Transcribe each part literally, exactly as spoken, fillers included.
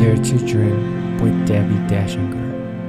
Dare to Dream with Debbie Dashinger.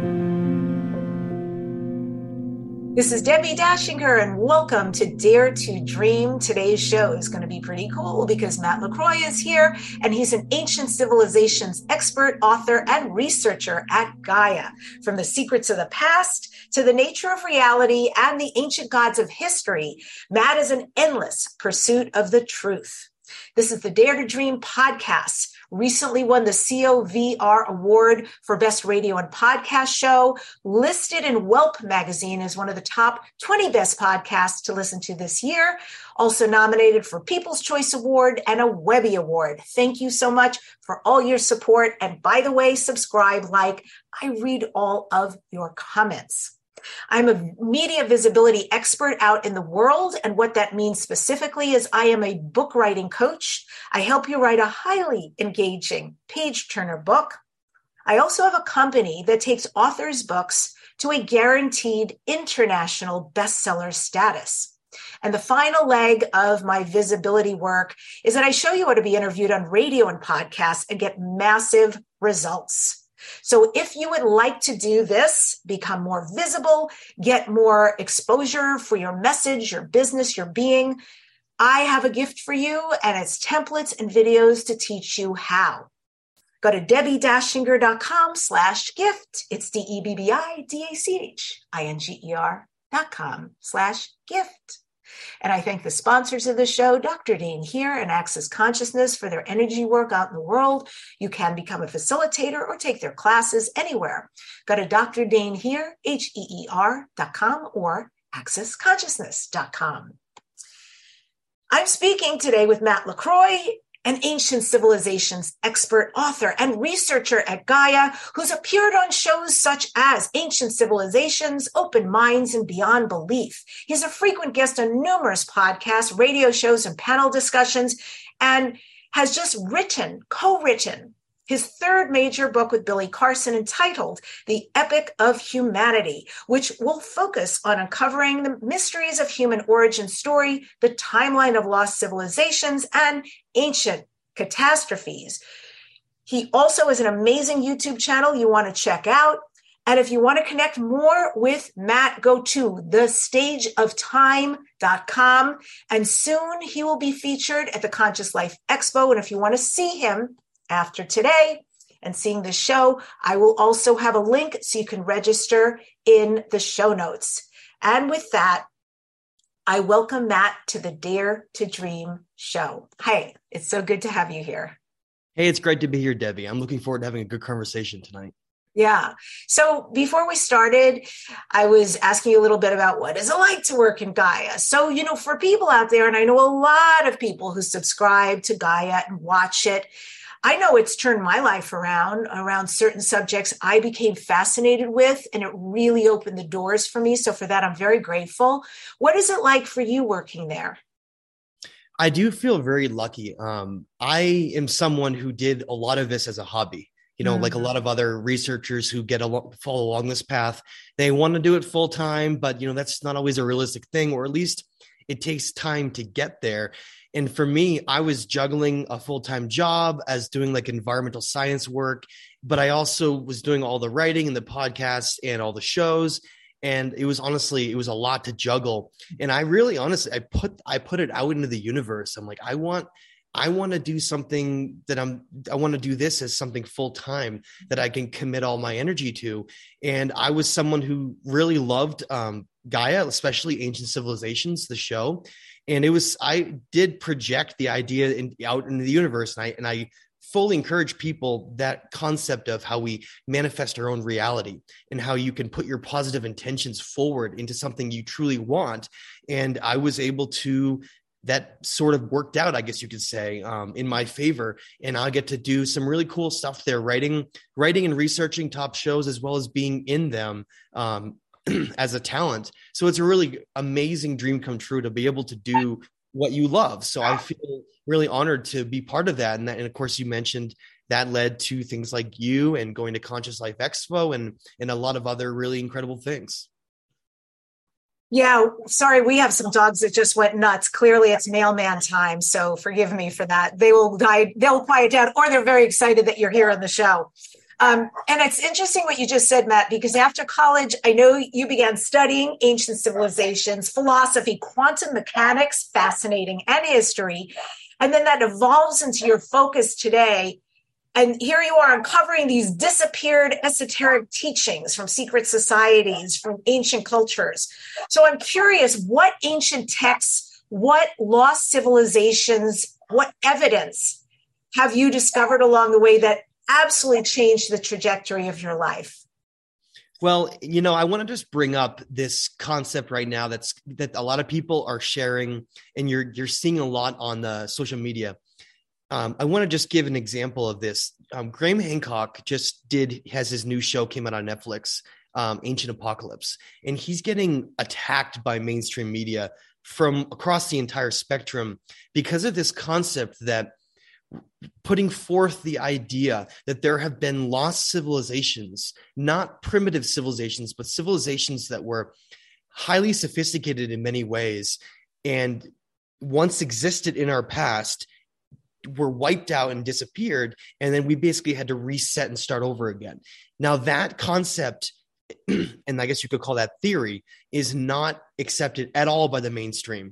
This is Debbie Dashinger, and welcome to Dare to Dream. Today's show is going to be pretty cool because Matt LaCroix is here, and he's an ancient civilizations expert, author, and researcher at Gaia. From the secrets of the past to the nature of reality and the ancient gods of history, Matt is an endless pursuit of the truth. This is the Dare to Dream podcast. Recently won the C O V R Award for Best Radio and Podcast Show, listed in Whelp magazine as one of the top twenty best podcasts to listen to this year, also nominated for People's Choice Award and a Webby Award. Thank you so much for all your support. And by the way, subscribe, like, I read all of your comments. I'm a media visibility expert out in the world, and what that means specifically is I am a book writing coach. I help you write a highly engaging page-turner book. I also have a company that takes authors' books to a guaranteed international bestseller status. And the final leg of my visibility work is that I show you how to be interviewed on radio and podcasts and get massive results. So if you would like to do this, become more visible, get more exposure for your message, your business, your being, I have a gift for you, and it's templates and videos to teach you how. Go to debbiedashinger.com slash gift. It's D-E-B-B-I-D-A-C-H-I-N-G-E-R dot com slash gift. And I thank the sponsors of the show, Doctor Dane Heer and Access Consciousness, for their energy work out in the world. You can become a facilitator or take their classes anywhere. Go to Doctor Dane Heer, H E E R dot com or access consciousness dot com. I'm speaking today with Matt LaCroix, an ancient civilizations expert, author, and researcher at Gaia, who's appeared on shows such as Ancient Civilizations, Open Minds, and Beyond Belief. He's a frequent guest on numerous podcasts, radio shows, and panel discussions, and has just written, co-written, his third major book with Billy Carson entitled The Epic of Humanity, which will focus on uncovering the mysteries of human origin story, the timeline of lost civilizations, and ancient catastrophes. He also has an amazing YouTube channel you want to check out. And if you want to connect more with Matt, go to the stage of time dot com. And soon he will be featured at the Conscious Life Expo. And if you want to see him after today and seeing the show, I will also have a link so you can register in the show notes. And with that, I welcome Matt to the Dare to Dream show. Hi, it's so good to have you here. Hey, it's great to be here, Debbie. I'm looking forward to having a good conversation tonight. Yeah. So before we started, I was asking you a little bit about what is it like to work in Gaia. So, you know, for people out there, and I know a lot of people who subscribe to Gaia and watch it, I know it's turned my life around, around certain subjects I became fascinated with, and it really opened the doors for me. So for that, I'm very grateful. What is it like for you working there? I do feel very lucky. Um, I am someone who did a lot of this as a hobby. You know, mm-hmm. like a lot of other researchers who get a, follow along this path, they want to do it full time, but, you know, that's not always a realistic thing, or at least it takes time to get there. And for me, I was juggling a full-time job as doing like environmental science work, but I also was doing all the writing and the podcasts and all the shows. And it was honestly, it was a lot to juggle. And I really, honestly, I put, I put it out into the universe. I'm like, I want, I want to do something that I'm, I want to do this as something full-time that I can commit all my energy to. And I was someone who really loved um, Gaia, especially Ancient Civilizations, the show. And it was, I did project the idea in, out into the universe. And I, and I fully encourage people that concept of how we manifest our own reality and how you can put your positive intentions forward into something you truly want. And I was able to, that sort of worked out, I guess you could say, um, in my favor. And I get to do some really cool stuff there, writing, writing and researching top shows, as well as being in them um, as a talent. So it's a really amazing dream come true to be able to do what you love. So I feel really honored to be part of that. And, that, and of course, you mentioned that led to things like you and going to Conscious Life Expo and, and a lot of other really incredible things. Yeah, sorry, we have some dogs that just went nuts. Clearly, it's mailman time, so forgive me for that. They will die, they'll quiet down, or they're very excited that you're here on the show. Um, and it's interesting what you just said, Matt, because after college, I know you began studying ancient civilizations, philosophy, quantum mechanics, fascinating, and history. And then that evolves into your focus today. And here you are uncovering these disappeared esoteric teachings from secret societies, from ancient cultures. So I'm curious, what ancient texts, what lost civilizations, what evidence have you discovered along the way that absolutely changed the trajectory of your life? Well, you know, I want to just bring up this concept right now that's that a lot of people are sharing, and you're you're seeing a lot on the social media. Um, I want to just give an example of this. Um, Graham Hancock just did, has his new show came out on Netflix, um, Ancient Apocalypse, and he's getting attacked by mainstream media from across the entire spectrum because of this concept that putting forth the idea that there have been lost civilizations, not primitive civilizations, but civilizations that were highly sophisticated in many ways and once existed in our past, were wiped out and disappeared. And then we basically had to reset and start over again. Now that concept, and I guess you could call that theory, is not accepted at all by the mainstream.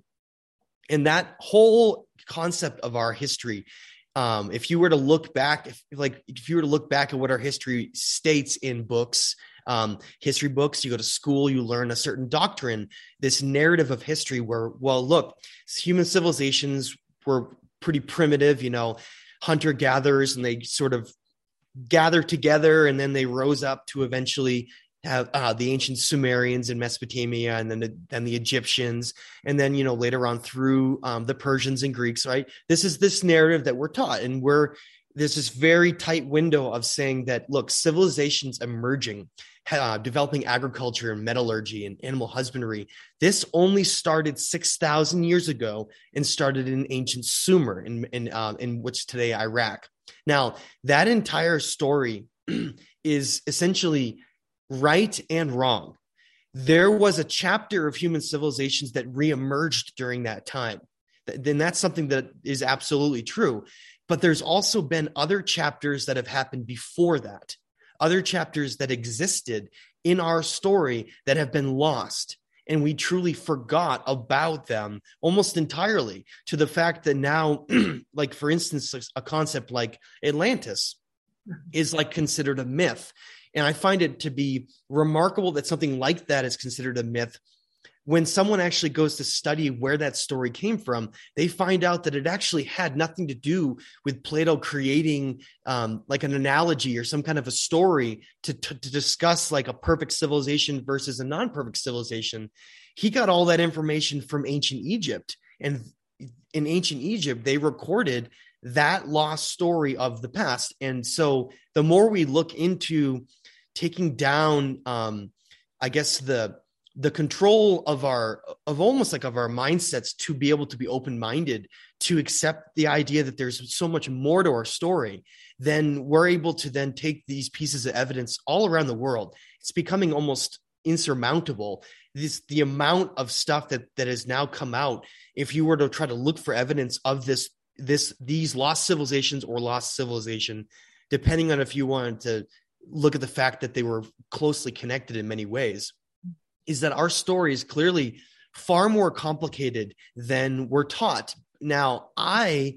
And that whole concept of our history, um, if you were to look back, if like if you were to look back at what our history states in books, um, history books, you go to school, you learn a certain doctrine, this narrative of history where, well, look, human civilizations were pretty primitive, you know, hunter gatherers, and they sort of gathered together, and then they rose up to eventually have uh, the ancient Sumerians in Mesopotamia, and then the, then the Egyptians, and then, you know, later on through um, the Persians and Greeks, right? This is this narrative that we're taught, and we're there's this very tight window of saying that, look, civilizations emerging, uh, developing agriculture and metallurgy and animal husbandry. This only started six thousand years ago and started in ancient Sumer, in, in, uh, in which today Iraq. Now, that entire story is essentially right and wrong. There was a chapter of human civilizations that reemerged during that time. Then that's something that is absolutely true. But there's also been other chapters that have happened before that, other chapters that existed in our story that have been lost. And we truly forgot about them almost entirely, to the fact that now, like, for instance, a concept like Atlantis is like considered a myth. And I find it to be remarkable that something like that is considered a myth. When someone actually goes to study where that story came from, they find out that it actually had nothing to do with Plato creating um, like an analogy or some kind of a story to, to, to discuss like a perfect civilization versus a non-perfect civilization. He got all that information from ancient Egypt. And in ancient Egypt, they recorded that lost story of the past. And so the more we look into taking down, um, I guess, the the control of our, of almost like of our mindsets to be able to be open-minded, to accept the idea that there's so much more to our story, then we're able to then take these pieces of evidence all around the world. It's becoming almost insurmountable. This, the amount of stuff that, that has now come out, if you were to try to look for evidence of this, this, these lost civilizations or lost civilization, depending on if you wanted to look at the fact that they were closely connected in many ways, is that our story is clearly far more complicated than we're taught. Now, I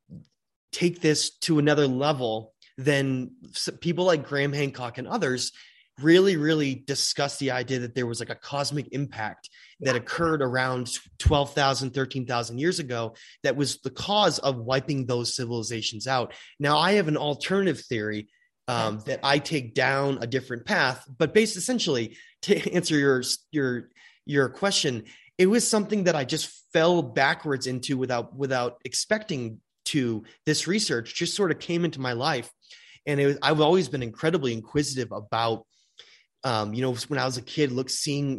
take this to another level than people like Graham Hancock and others really, really discuss the idea that there was like a cosmic impact that occurred around twelve thousand, thirteen thousand years ago that was the cause of wiping those civilizations out. Now, I have an alternative theory um, that I take down a different path, but based essentially, to answer your your your question, it was something that I just fell backwards into without without expecting to. This research just sort of came into my life, and it was, I've always been incredibly inquisitive about, um, you know, when I was a kid, look seeing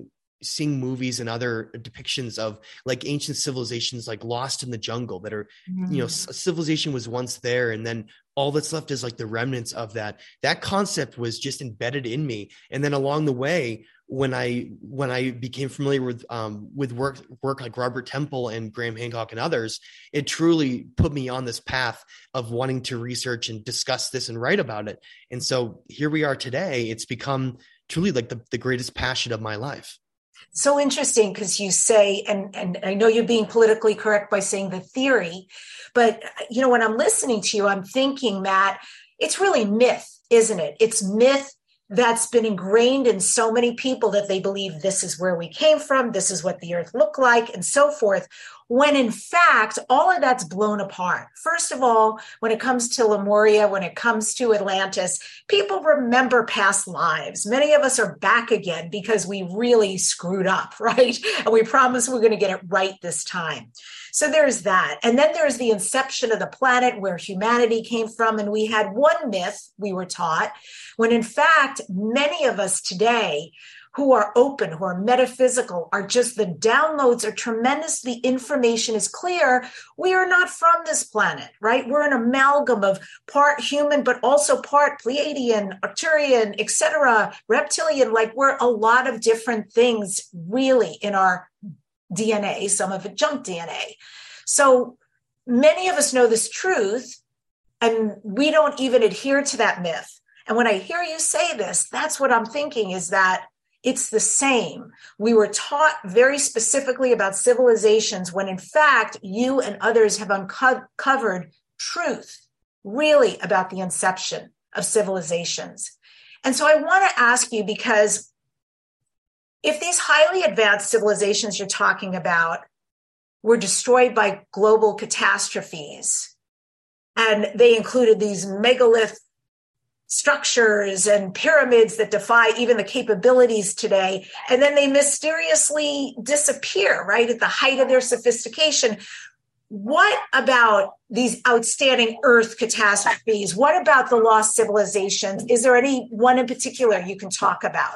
seeing movies and other depictions of like ancient civilizations, like lost in the jungle that are, mm. you know, civilization was once there. And then all that's left is like the remnants of that. That concept was just embedded in me. And then along the way, when I, when I became familiar with, um, with work, work like Robert Temple and Graham Hancock and others, it truly put me on this path of wanting to research and discuss this and write about it. And so here we are today. It's become truly like the, the greatest passion of my life. So interesting, because you say, and, and I know you're being politically correct by saying the theory, but, you know, when I'm listening to you, I'm thinking, Matt, it's really myth, isn't it? It's myth that's been ingrained in so many people that they believe this is where we came from, this is what the earth looked like, and so forth, when in fact, all of that's blown apart. First of all, when it comes to Lemuria, when it comes to Atlantis, people remember past lives. Many of us are back again because we really screwed up, right? And we promise we're going to get it right this time. So there's that. And then there's the inception of the planet, where humanity came from. And we had one myth, we were taught, when in fact, many of us today who are open, who are metaphysical, are just the downloads are tremendous. The information is clear. We are not from this planet, right? We're an amalgam of part human, but also part Pleiadian, Arcturian, et cetera, reptilian. Like, we're a lot of different things really in our D N A, some of it junk D N A. So many of us know this truth, and we don't even adhere to that myth. And when I hear you say this, that's what I'm thinking, is that it's the same. We were taught very specifically about civilizations when in fact you and others have uncovered truth really about the inception of civilizations. And so I want to ask you, because if these highly advanced civilizations you're talking about were destroyed by global catastrophes, and they included these megalith structures and pyramids that defy even the capabilities today, and then they mysteriously disappear, right, at the height of their sophistication. What about these outstanding Earth catastrophes? What about the lost civilizations? Is there any one in particular you can talk about?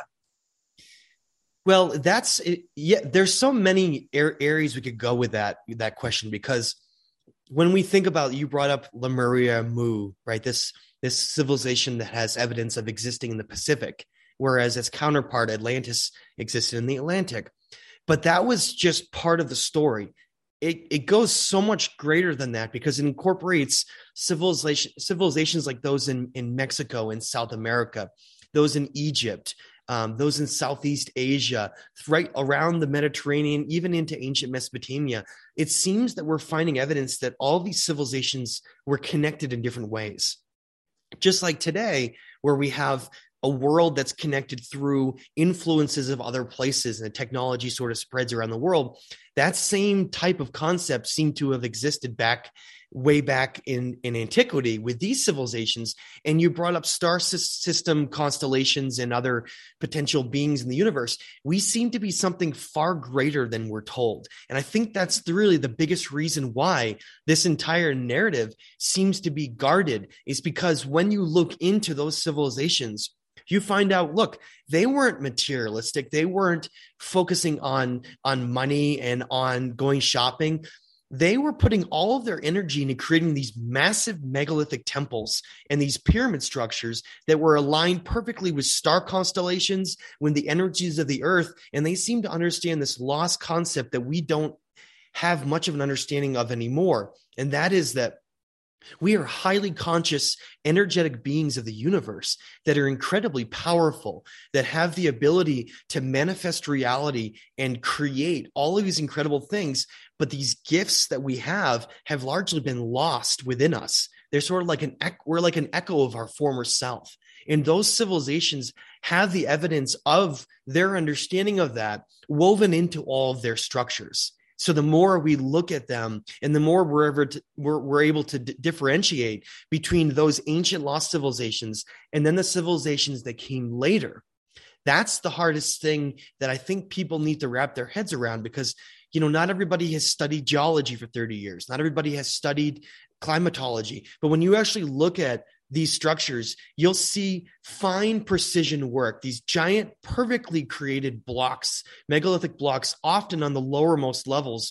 Well, that's it. Yeah, there's so many areas we could go with that, that question, because when we think about, you brought up Lemuria, Mu, right? This this civilization that has evidence of existing in the Pacific, whereas its counterpart, Atlantis, existed in the Atlantic. But that was just part of the story. It, it goes so much greater than that, because it incorporates civilization, civilizations like those in, in Mexico and South America, those in Egypt, um, those in Southeast Asia, right around the Mediterranean, even into ancient Mesopotamia. It seems that we're finding evidence that all these civilizations were connected in different ways. Just like today, where we have a world that's connected through influences of other places and the technology sort of spreads around the world, that same type of concept seemed to have existed back way back in, in antiquity with these civilizations. And you brought up star system constellations and other potential beings in the universe. We seem to be something far greater than we're told. And I think that's really the biggest reason why this entire narrative seems to be guarded, is because when you look into those civilizations, you find out, look, they weren't materialistic. They weren't focusing on, on money and on going shopping. They were putting all of their energy into creating these massive megalithic temples and these pyramid structures that were aligned perfectly with star constellations, with the energies of the earth. And they seem to understand this lost concept that we don't have much of an understanding of anymore. And that is that we are highly conscious, energetic beings of the universe that are incredibly powerful, that have the ability to manifest reality and create all of these incredible things. But these gifts that we have have largely been lost within us. They're sort of like an, we're like an echo of our former self. And those civilizations have the evidence of their understanding of that woven into all of their structures. So the more we look at them and the more we're, ever to, we're, we're able to d- differentiate between those ancient lost civilizations and then the civilizations that came later, that's the hardest thing that I think people need to wrap their heads around, because, you know, not everybody has studied geology for thirty years. Not everybody has studied climatology. But when you actually look at these structures, you'll see fine precision work, these giant, perfectly created blocks, megalithic blocks, often on the lowermost levels.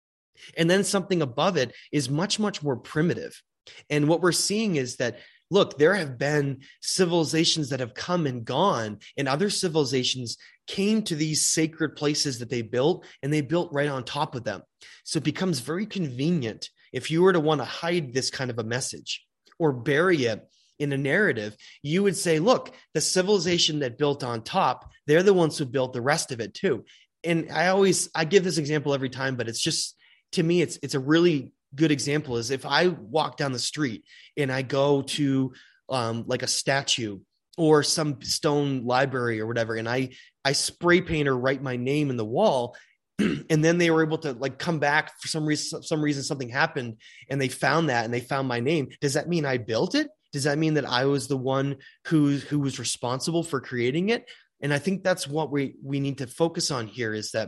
And then something above it is much, much more primitive. And what we're seeing is that, look, there have been civilizations that have come and gone, and other civilizations came to these sacred places that they built, and they built right on top of them. So it becomes very convenient if you were to want to hide this kind of a message or bury it in a narrative. You would say, look, the civilization that built on top, they're the ones who built the rest of it too. And I always, I give this example every time, but it's just, to me, it's it's a really good example. Is if I walk down the street and I go to um, like a statue or some stone library or whatever, and I I spray paint or write my name in the wall, and then they were able to like come back for some reason, some reason something happened, and they found that and they found my name. Does that mean I built it? Does that mean that I was the one who who was responsible for creating it? And I think that's what we we need to focus on here, is that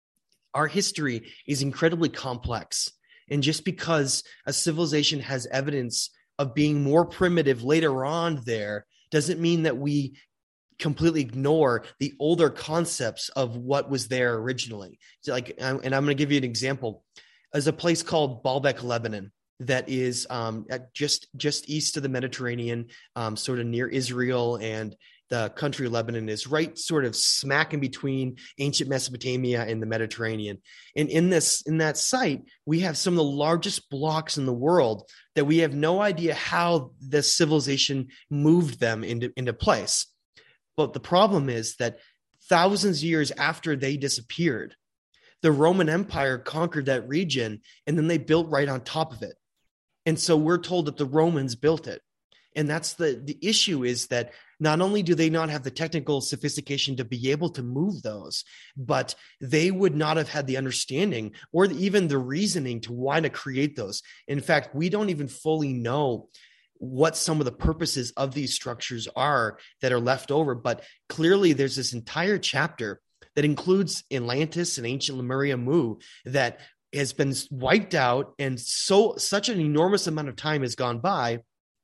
our history is incredibly complex. And just because a civilization has evidence of being more primitive later on there doesn't mean that we completely ignore the older concepts of what was there originally. So like, and I'm going to give you an example. There's a place called Baalbek, Lebanon, that is um, at just just east of the Mediterranean, um, sort of near Israel, and the country of Lebanon is right sort of smack in between ancient Mesopotamia and the Mediterranean. And in this, in that site, we have some of the largest blocks in the world that we have no idea how the civilization moved them into, into place. But the problem is that thousands of years after they disappeared, the Roman Empire conquered that region, and then they built right on top of it. And so we're told that the Romans built it. And that's the, the issue, is that not only do they not have the technical sophistication to be able to move those, but they would not have had the understanding or the, even the reasoning to why to create those. In fact, we don't even fully know what some of the purposes of these structures are that are left over. But clearly there's this entire chapter that includes Atlantis and ancient Lemuria Mu that has been wiped out, and so such an enormous amount of time has gone by.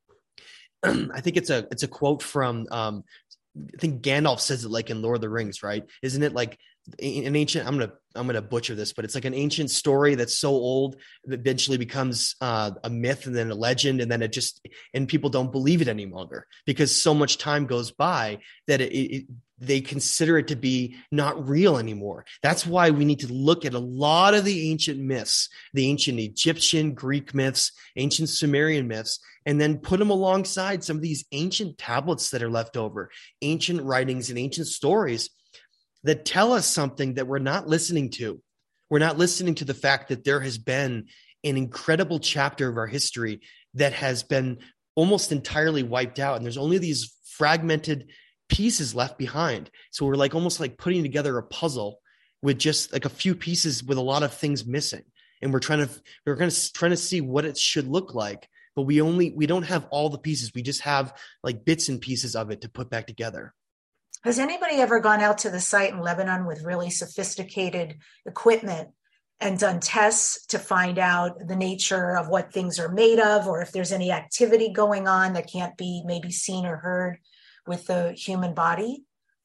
I think it's a it's a quote from um, I think Gandalf says it like in Lord of the Rings, right? Isn't it like an ancient? I'm gonna I'm gonna butcher this, but it's like an ancient story that's so old that eventually becomes uh, a myth and then a legend, and then it just and people don't believe it any longer because so much time goes by that it, it they consider it to be not real anymore. That's why we need to look at a lot of the ancient myths, the ancient Egyptian, Greek myths, ancient Sumerian myths, and then put them alongside some of these ancient tablets that are left over, ancient writings and ancient stories that tell us something that we're not listening to. We're not listening to the fact that there has been an incredible chapter of our history that has been almost entirely wiped out. And there's only these fragmented pieces left behind. So we're like almost like putting together a puzzle with just like a few pieces with a lot of things missing. And we're trying to, we're going to trying to see what it should look like, but we only, we don't have all the pieces. We just have like bits and pieces of it to put back together. Has anybody ever gone out to the site in Lebanon with really sophisticated equipment and done tests to find out the nature of what things are made of, or if there's any activity going on that can't be maybe seen or heard with the human body?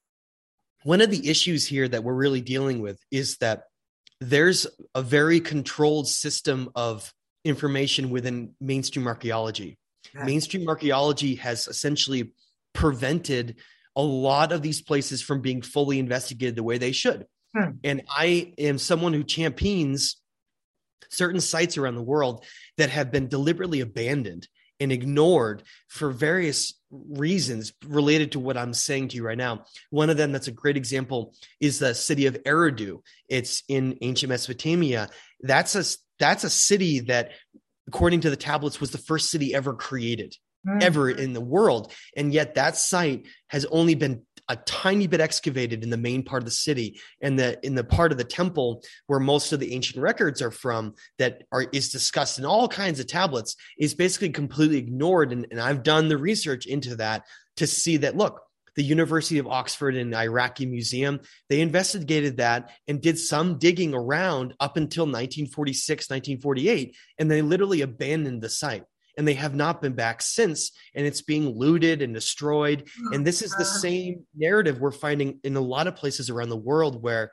One of the issues here that we're really dealing with is that there's a very controlled system of information within mainstream archaeology. Yeah. Mainstream archaeology has essentially prevented a lot of these places from being fully investigated the way they should. Hmm. And I am someone who champions certain sites around the world that have been deliberately abandoned and ignored for various reasons related to what I'm saying to you right now. One of them that's a great example is the city of Eridu. It's in ancient Mesopotamia. That's a, that's a city that, according to the tablets, was the first city ever created, mm-hmm. ever in the world. And yet that site has only been a tiny bit excavated in the main part of the city, and the in the part of the temple where most of the ancient records are from that are is discussed in all kinds of tablets is basically completely ignored. And, and I've done the research into that to see that, look, the University of Oxford and Iraqi Museum, they investigated that and did some digging around up until nineteen forty-six, nineteen forty-eight, and they literally abandoned the site. and they have not been back since, and it's being looted and destroyed. And this is the same narrative we're finding in a lot of places around the world, where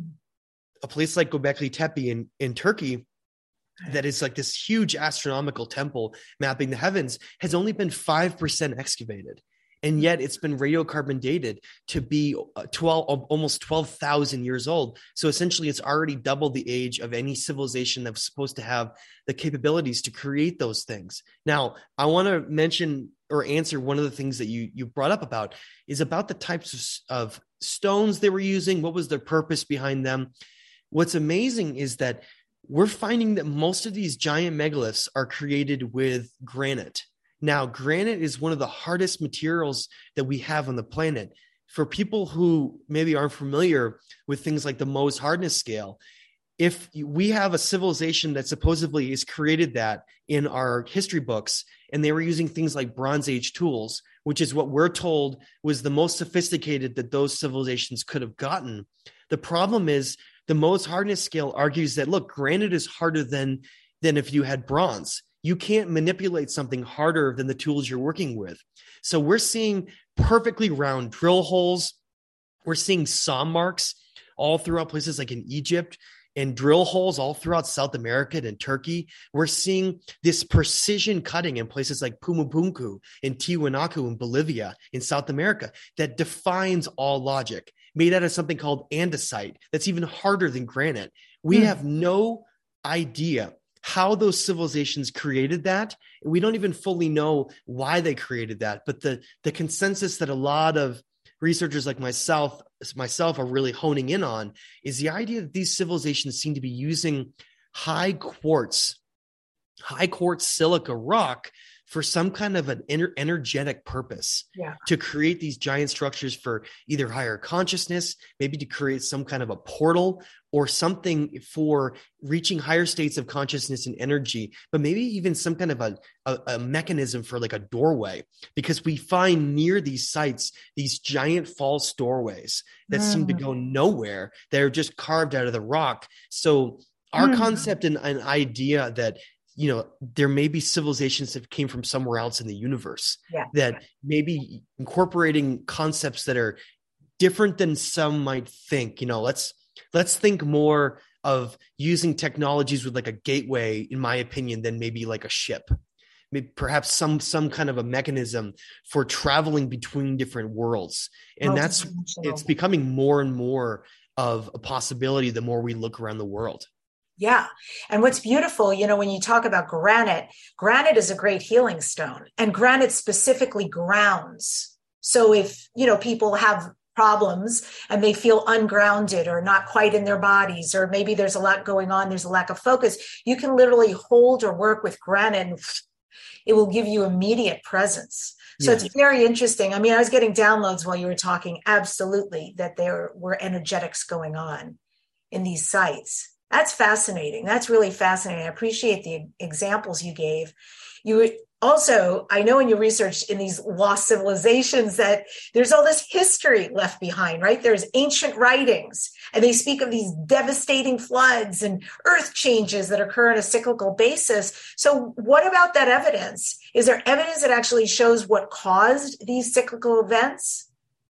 a place like Göbekli Tepe in, in Turkey, that is like this huge astronomical temple mapping the heavens, has only been five percent excavated. And yet it's been radiocarbon dated to be twelve, almost twelve thousand years old. So essentially it's already double the age of any civilization that was supposed to have the capabilities to create those things. Now, I want to mention or answer one of the things that you, you brought up about is about the types of, of stones they were using. What was their purpose behind them? What's amazing is that we're finding that most of these giant megaliths are created with granite. Now, granite is one of the hardest materials that we have on the planet. For people who maybe aren't familiar with things like the Mohs hardness scale, if we have a civilization that supposedly has created that in our history books, and they were using things like Bronze Age tools, which is what we're told was the most sophisticated that those civilizations could have gotten. The problem is the Mohs hardness scale argues that, look, granite is harder than, than if you had bronze. You can't manipulate something harder than the tools you're working with. So we're seeing perfectly round drill holes. We're seeing saw marks all throughout places like in Egypt, and drill holes all throughout South America and in Turkey. We're seeing this precision cutting in places like Pumapunku and Tiwanaku in Bolivia in South America that defines all logic, made out of something called andesite that's even harder than granite. We mm. have no idea how those civilizations created that. We don't even fully know why they created that, but the, the consensus that a lot of researchers like myself, myself are really honing in on is the idea that these civilizations seem to be using high quartz, high quartz silica rock for some kind of an ener- energetic purpose, yeah. to create these giant structures for either higher consciousness, maybe to create some kind of a portal or something for reaching higher states of consciousness and energy, but maybe even some kind of a, a, a mechanism for like a doorway, because we find near these sites, these giant false doorways that mm. seem to go nowhere. They're just carved out of the rock. So our mm. concept and an idea that, you know, there may be civilizations that came from somewhere else in the universe, yeah. that maybe incorporating concepts that are different than some might think. You know, let's let's think more of using technologies with like a gateway, in my opinion, than maybe like a ship. Maybe perhaps some some kind of a mechanism for traveling between different worlds. And that's it's becoming more and more of a possibility the more we look around the world. Yeah. And what's beautiful, you know, when you talk about granite, granite is a great healing stone, and granite specifically grounds. So if, you know, people have problems and they feel ungrounded or not quite in their bodies, or maybe there's a lot going on, there's a lack of focus, you can literally hold or work with granite and it will give you immediate presence. So yeah. It's very interesting. I mean, I was getting downloads while you were talking. Absolutely. That there were energetics going on in these sites. That's fascinating. That's really fascinating. I appreciate the examples you gave. You also, I know in your research in these lost civilizations that there's all this history left behind, right? There's ancient writings, and they speak of these devastating floods and earth changes that occur on a cyclical basis. So what about that evidence? Is there evidence that actually shows what caused these cyclical events?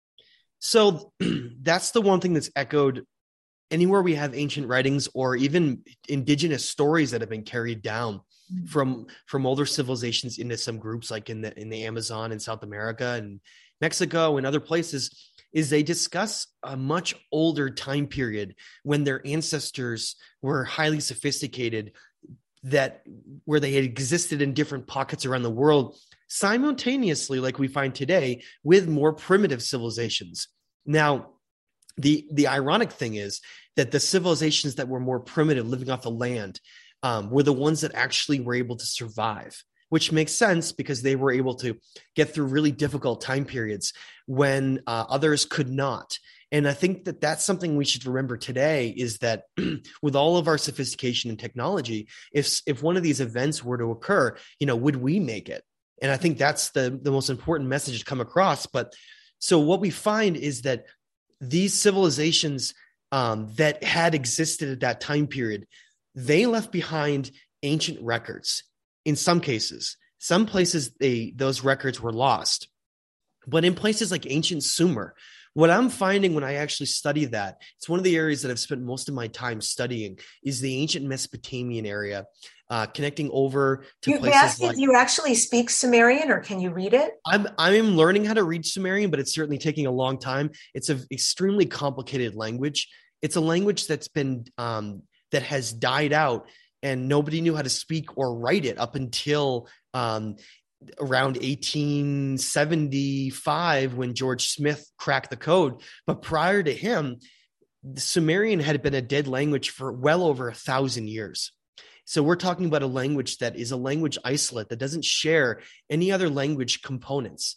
So that's the one thing that's echoed anywhere we have ancient writings or even indigenous stories that have been carried down mm-hmm. from from older civilizations into some groups like in the in the Amazon in South America and Mexico and other places, is they discuss a much older time period when their ancestors were highly sophisticated, that where they had existed in different pockets around the world simultaneously, like we find today, with more primitive civilizations. Now, The the ironic thing is that the civilizations that were more primitive, living off the land, um, were the ones that actually were able to survive, which makes sense because they were able to get through really difficult time periods when uh, others could not. And I think that that's something we should remember today, is that with all of our sophistication and technology, if if one of these events were to occur, you know, would we make it? And I think that's the, the most important message to come across. But so what we find is that these civilizations um, that had existed at that time period, they left behind ancient records in some cases. Some places they those records were lost. But in places like ancient Sumer, what I'm finding when I actually study that, it's one of the areas that I've spent most of my time studying, is the ancient Mesopotamian area, uh, connecting over to You places asked like. if you actually speak Sumerian, or can you read it? I'm I'm learning how to read Sumerian, but it's certainly taking a long time. It's an extremely complicated language. It's a language that's been um, that has died out, and nobody knew how to speak or write it up until um, around eighteen seventy-five, when George Smith cracked the code. But prior to him, the Sumerian had been a dead language for well over a thousand years. So we're talking about a language that is a language isolate that doesn't share any other language components.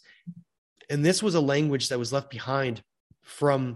And this was a language that was left behind from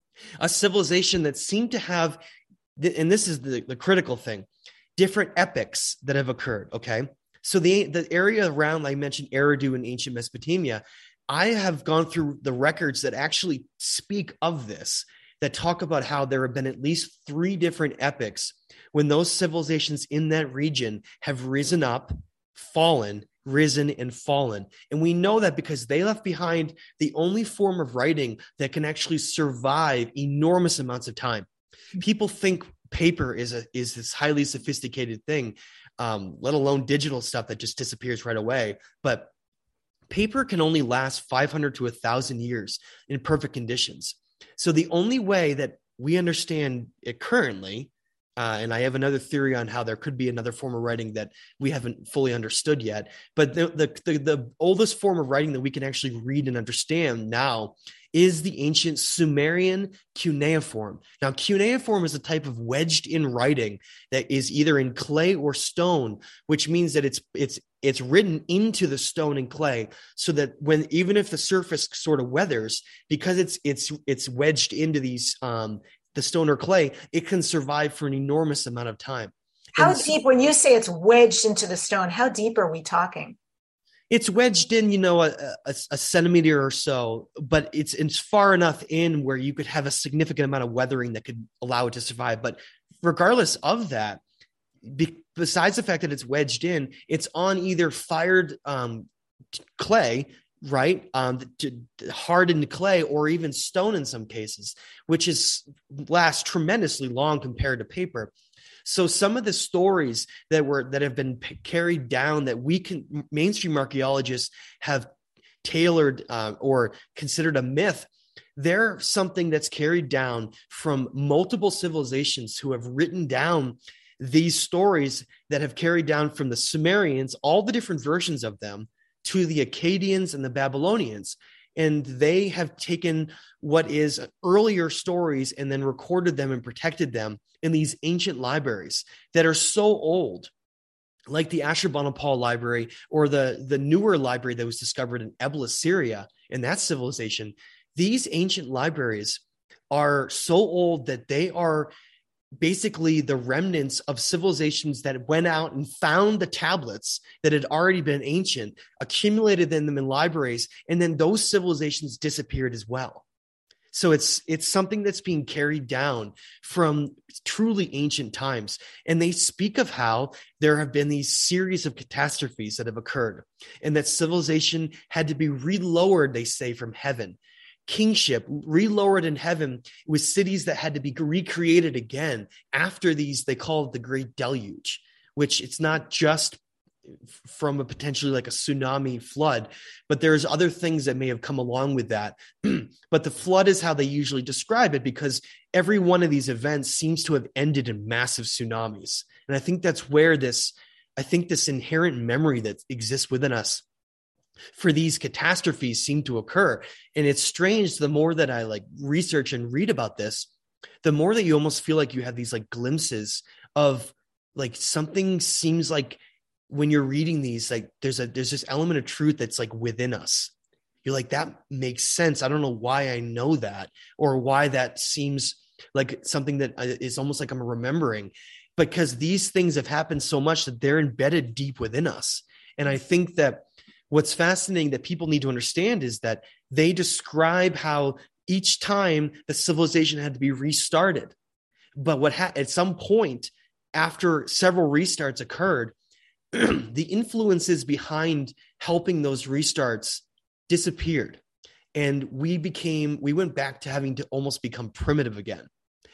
a civilization that seemed to have, and this is the, the critical thing, different epics that have occurred, okay? So the, the area around, I mentioned Eridu in ancient Mesopotamia, I have gone through the records that actually speak of this, that talk about how there have been at least three different epics when those civilizations in that region have risen up, fallen, risen, and fallen. And we know that because they left behind the only form of writing that can actually survive enormous amounts of time. People think paper is a is this highly sophisticated thing, um, let alone digital stuff that just disappears right away. But paper can only last five hundred to one thousand years in perfect conditions. So the only way that we understand it currently, uh, and I have another theory on how there could be another form of writing that we haven't fully understood yet, but the, the, the, the oldest form of writing that we can actually read and understand now is the ancient Sumerian cuneiform. Now, cuneiform is a type of wedged in writing that is either in clay or stone, which means that it's it's it's written into the stone and clay, so that when even if the surface sort of weathers, because it's it's it's wedged into these um, the stone or clay, it can survive for an enormous amount of time. How And deep, when you say it's wedged into the stone, how deep are we talking? It's wedged in, you know, a, a, a centimeter or so, but it's it's far enough in where you could have a significant amount of weathering that could allow it to survive. But regardless of that, be, besides the fact that it's wedged in, it's on either fired um, clay, right, um, hardened clay, or even stone in some cases, which is lasts tremendously long compared to paper. So some of the stories that were that have been p- carried down that we can mainstream archaeologists have tailored uh, or considered a myth, they're something that's carried down from multiple civilizations who have written down these stories that have carried down from the Sumerians, all the different versions of them, to the Akkadians and the Babylonians. And they have taken what is earlier stories and then recorded them and protected them in these ancient libraries that are so old, like the Ashurbanipal library, or the, the newer library that was discovered in Ebla, Syria, in that civilization. These ancient libraries are so old that they are basically the remnants of civilizations that went out and found the tablets that had already been ancient, accumulated them in libraries, and then those civilizations disappeared as well. So it's it's something that's being carried down from truly ancient times. And they speak of how there have been these series of catastrophes that have occurred, and that civilization had to be relowered, they say, from heaven. Kingship relowered in heaven with cities that had to be recreated again after these, they call it the Great Deluge, which it's not just from a potentially like a tsunami flood, but there's other things that may have come along with that. But the flood is how they usually describe it, because every one of these events seems to have ended in massive tsunamis. And I think that's where this, I think this inherent memory that exists within us for these catastrophes seem to occur. And it's strange, the more that I like research and read about this, the more that you almost feel like you have these like glimpses of like something seems like when you're reading these, like there's a, there's this element of truth that's like within us. You're like, that makes sense. I don't know why I know that, or why that seems like something that is almost like I'm remembering, because these things have happened so much that they're embedded deep within us. And I think that what's fascinating that people need to understand is that they describe how each time the civilization had to be restarted. But what ha- at some point after several restarts occurred, the influences behind helping those restarts disappeared. And we became, we went back to having to almost become primitive again.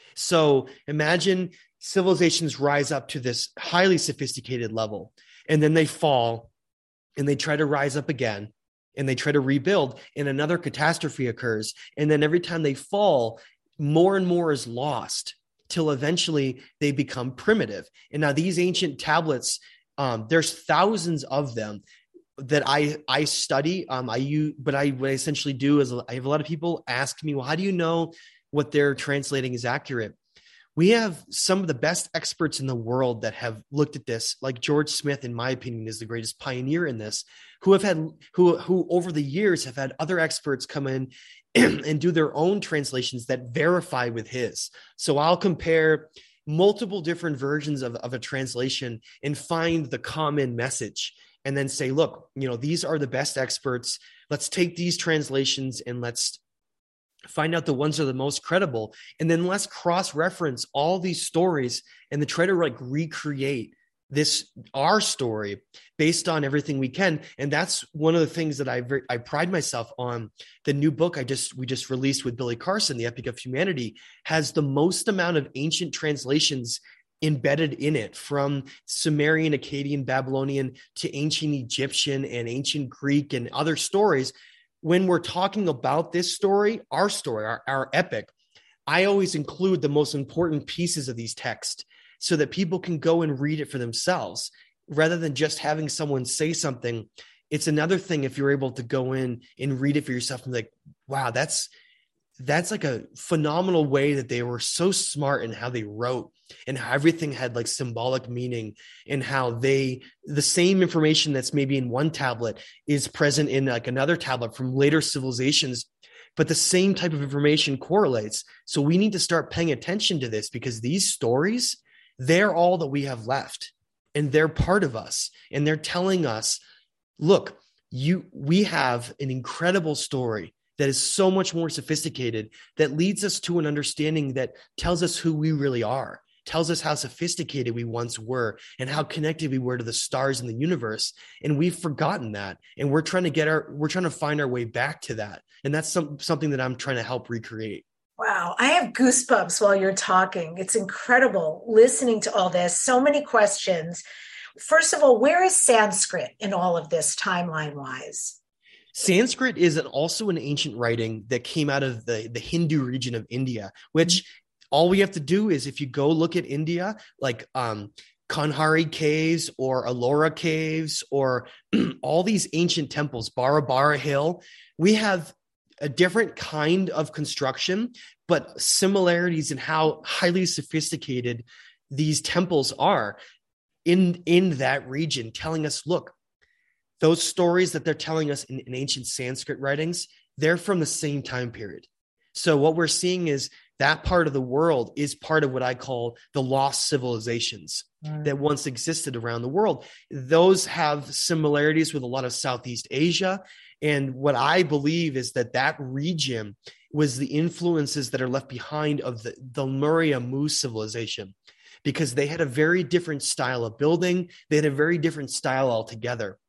So imagine civilizations rise up to this highly sophisticated level, and then they fall and they try to rise up again and they try to rebuild, and another catastrophe occurs. And then every time they fall, more and more is lost till eventually they become primitive. And now these ancient tablets, um, there's thousands of them that I, I study. Um, I use, but I, what I essentially do is I have a lot of people ask me, well, how do you know what they're translating is accurate? We have some of the best experts in the world that have looked at this, like George Smith, in my opinion, is the greatest pioneer in this, who have had, who, who over the years have had other experts come in and do their own translations that verify with his. So I'll compare multiple different versions of, of a translation and find the common message, and then say, look, you know, these are the best experts. Let's take these translations and let's find out the ones that are the most credible. And then let's cross-reference all these stories and then try to like recreate this, our story, based on everything we can. And that's one of the things that I I pride myself on. The new book I just, we just released with Billy Carson, The Epic of Humanity, has the most amount of ancient translations embedded in it, from Sumerian, Akkadian, Babylonian to ancient Egyptian and ancient Greek and other stories. When we're talking about this story, our story, our, our epic, I always include the most important pieces of these texts so that people can go and read it for themselves rather than just having someone say something. It's another thing if you're able to go in and read it for yourself and be like, wow, that's that's like a phenomenal way that they were so smart in how they wrote and how everything had like symbolic meaning, and how they, the same information that's maybe in one tablet is present in like another tablet from later civilizations, but the same type of information correlates. So we need to start paying attention to this, because these stories, they're all that we have left, and they're part of us, and they're telling us, look, you, we have an incredible story that is so much more sophisticated, that leads us to an understanding that tells us who we really are, tells us how sophisticated we once were and how connected we were to the stars in the universe. And we've forgotten that. And we're trying to get our, we're trying to find our way back to that. And that's some, something that I'm trying to help recreate. Wow. I have goosebumps while you're talking. It's incredible listening to all this. So many questions. First of all, where is Sanskrit in all of this timeline wise? Sanskrit is an, also an ancient writing that came out of the, the Hindu region of India, which all we have to do is, if you go look at India, like um, Kanhari caves or Ellora caves or all these ancient temples, Barabara Hill, we have a different kind of construction, but similarities in how highly sophisticated these temples are in, in that region, telling us, look, those stories that they're telling us in, in ancient Sanskrit writings, they're from the same time period. So what we're seeing is that part of the world is part of what I call the lost civilizations mm. that once existed around the world. Those have similarities with a lot of Southeast Asia. And what I believe is that that region was the influences that are left behind of the, the Lemuria Mu civilization, because they had a very different style of building. They had a very different style altogether.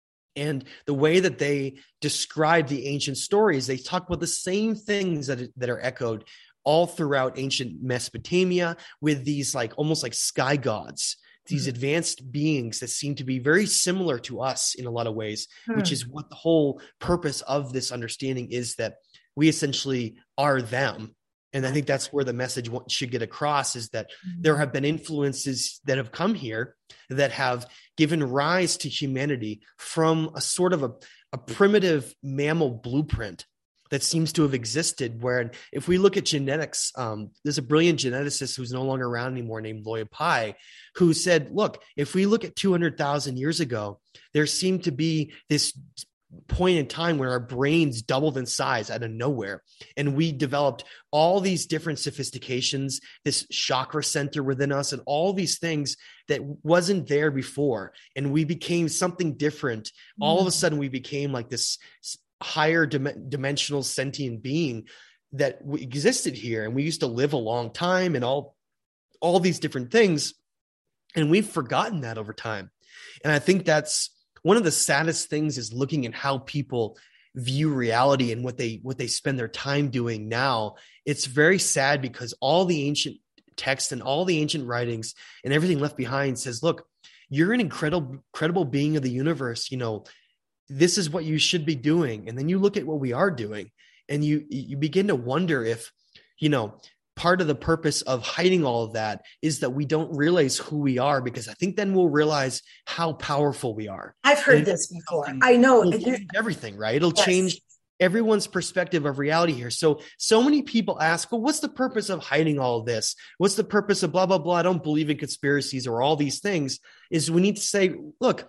And the way that they describe the ancient stories, they talk about the same things that, that are echoed all throughout ancient Mesopotamia, with these like almost like sky gods, these mm-hmm. advanced beings that seem to be very similar to us in a lot of ways, hmm. which is what the whole purpose of this understanding is, that we essentially are them. And I think that's where the message should get across, is that mm-hmm. there have been influences that have come here that have given rise to humanity from a sort of a, a primitive mammal blueprint that seems to have existed. Where if we look at genetics, um, there's a brilliant geneticist who's no longer around anymore named Lloyd Pye, who said, look, if we look at two hundred thousand years ago, there seemed to be this point in time where our brains doubled in size out of nowhere. And we developed all these different sophistications, this chakra center within us, and all these things that wasn't there before. And we became something different. Mm-hmm. All of a sudden we became like this higher dim- dimensional sentient being that existed here. And we used to live a long time and all, all these different things. And we've forgotten that over time. And I think that's one of the saddest things, is looking at how people view reality and what they what they spend their time doing now. It's very sad, because all the ancient texts and all the ancient writings and everything left behind says, look, you're an incredible, incredible being of the universe. You know, this is what you should be doing. And then you look at what we are doing, and you you begin to wonder if, you know, part of the purpose of hiding all of that is that we don't realize who we are, because I think then we'll realize how powerful we are. I've heard and this before. I know. It'll change everything, right? It'll Yes. change everyone's perspective of reality here. So, so many people ask, well, what's the purpose of hiding all of this? What's the purpose of blah, blah, blah? I don't believe in conspiracies or all these things. Is we need to say, look,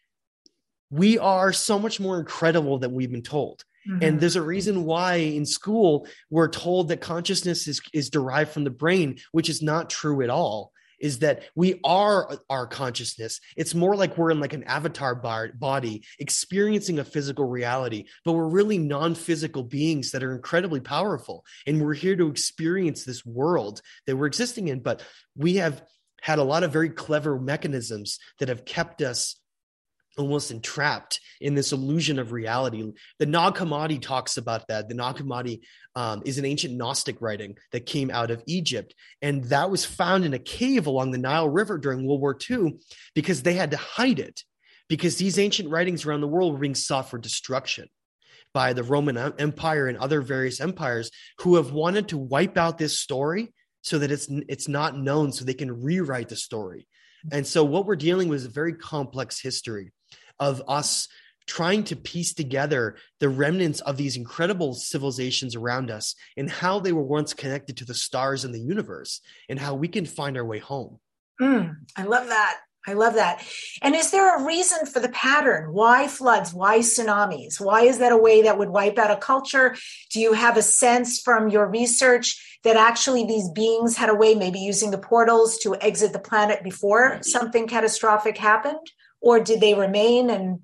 we are so much more incredible than we've been told. Mm-hmm. And there's a reason why in school we're told that consciousness is, is derived from the brain, which is not true at all. Is that we are our consciousness. It's more like we're in like an avatar bar, body experiencing a physical reality, but we're really non-physical beings that are incredibly powerful. And we're here to experience this world that we're existing in. But we have had a lot of very clever mechanisms that have kept us almost entrapped in this illusion of reality. The Nag Hammadi talks about that. The Nag Hammadi um, is an ancient Gnostic writing that came out of Egypt. And that was found in a cave along the Nile River during World War Two, because they had to hide it, because these ancient writings around the world were being sought for destruction by the Roman Empire and other various empires who have wanted to wipe out this story so that it's, it's not known, so they can rewrite the story. And so what we're dealing with is a very complex history of us trying to piece together the remnants of these incredible civilizations around us and how they were once connected to the stars in the universe and how we can find our way home. Mm, I love that. I love that. And is there a reason for the pattern? Why floods? Why tsunamis? Why is that a way that would wipe out a culture? Do you have a sense from your research that actually these beings had a way, maybe using the portals, to exit the planet before right. something catastrophic happened? Or did they remain and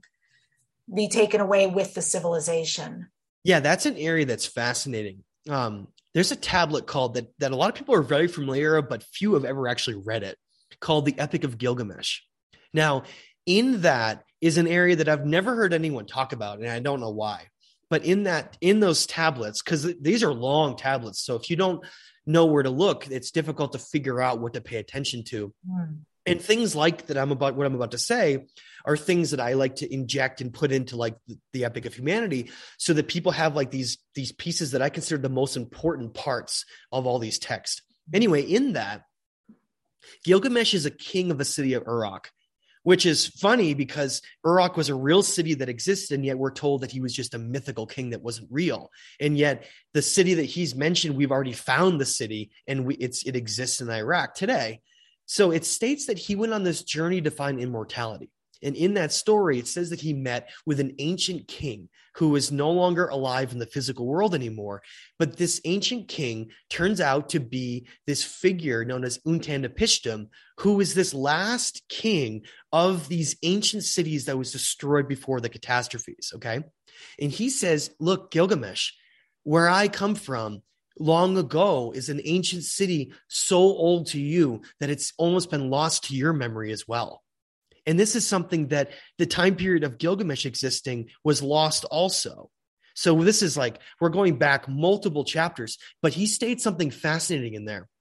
be taken away with the civilization? Yeah, that's an area that's fascinating. Um, there's a tablet called that, that a lot of people are very familiar with, but few have ever actually read it, called the Epic of Gilgamesh. Now, in that is an area that I've never heard anyone talk about, and I don't know why. But in that, in those tablets, because these are long tablets, so if you don't know where to look, it's difficult to figure out what to pay attention to. Mm. And things like that I'm about, what I'm about to say are things that I like to inject and put into like the, the Epic of Humanity, so that people have like these, these pieces that I consider the most important parts of all these texts. Anyway, in that, Gilgamesh is a king of the city of Uruk, which is funny because Uruk was a real city that existed, and yet we're told that he was just a mythical king that wasn't real. And yet the city that he's mentioned, we've already found the city, and we, it's, it exists in Iraq today. So it states that he went on this journey to find immortality. And in that story, it says that he met with an ancient king who is no longer alive in the physical world anymore. But this ancient king turns out to be this figure known as Utanapishtim, who is this last king of these ancient cities that was destroyed before the catastrophes, okay? And he says, look, Gilgamesh, where I come from, long ago is an ancient city so old to you that it's almost been lost to your memory as well. And this is something that the time period of Gilgamesh existing was lost also. So this is like, we're going back multiple chapters, but he states something fascinating in there.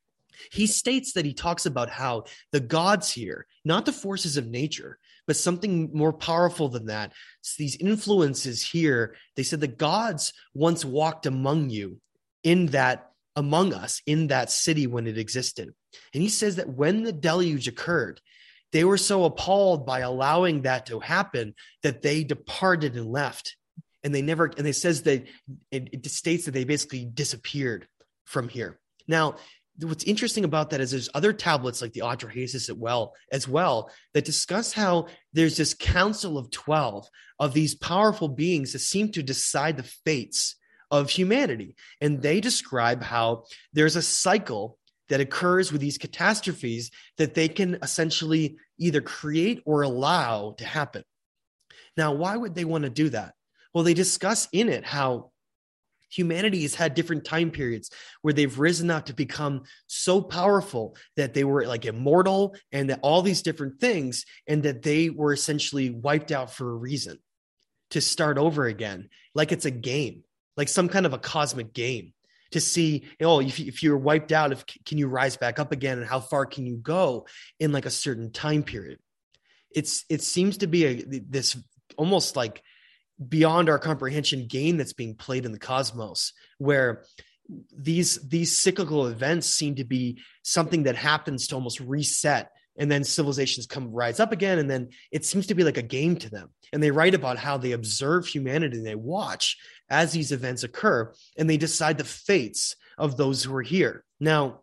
He states that he talks about how the gods here, not the forces of nature, but something more powerful than that. So these influences here, they said the gods once walked among you in that, among us, in that city when it existed. And he says that when the deluge occurred, they were so appalled by allowing that to happen that they departed and left. And they never, and it says that it, it states that they basically disappeared from here. Now, what's interesting about that is there's other tablets like the Atrahasis as well, as well that discuss how there's this council of twelve of these powerful beings that seem to decide the fates of humanity. And they describe how there's a cycle that occurs with these catastrophes that they can essentially either create or allow to happen. Now, why would they want to do that? Well, they discuss in it how Humanity has had different time periods where they've risen up to become so powerful that they were like immortal and that all these different things, and that they were essentially wiped out for a reason, to start over again. Like it's a game, like some kind of a cosmic game, to see, oh, if, if you're wiped out, if can you rise back up again, and how far can you go in like a certain time period? It's, it seems to be a, this almost like beyond our comprehension game that's being played in the cosmos, where these these cyclical events seem to be something that happens to almost reset, and then civilizations come rise up again, and then it seems to be like a game to them. And they write about how they observe humanity, and they watch as these events occur, and they decide the fates of those who are here. Now,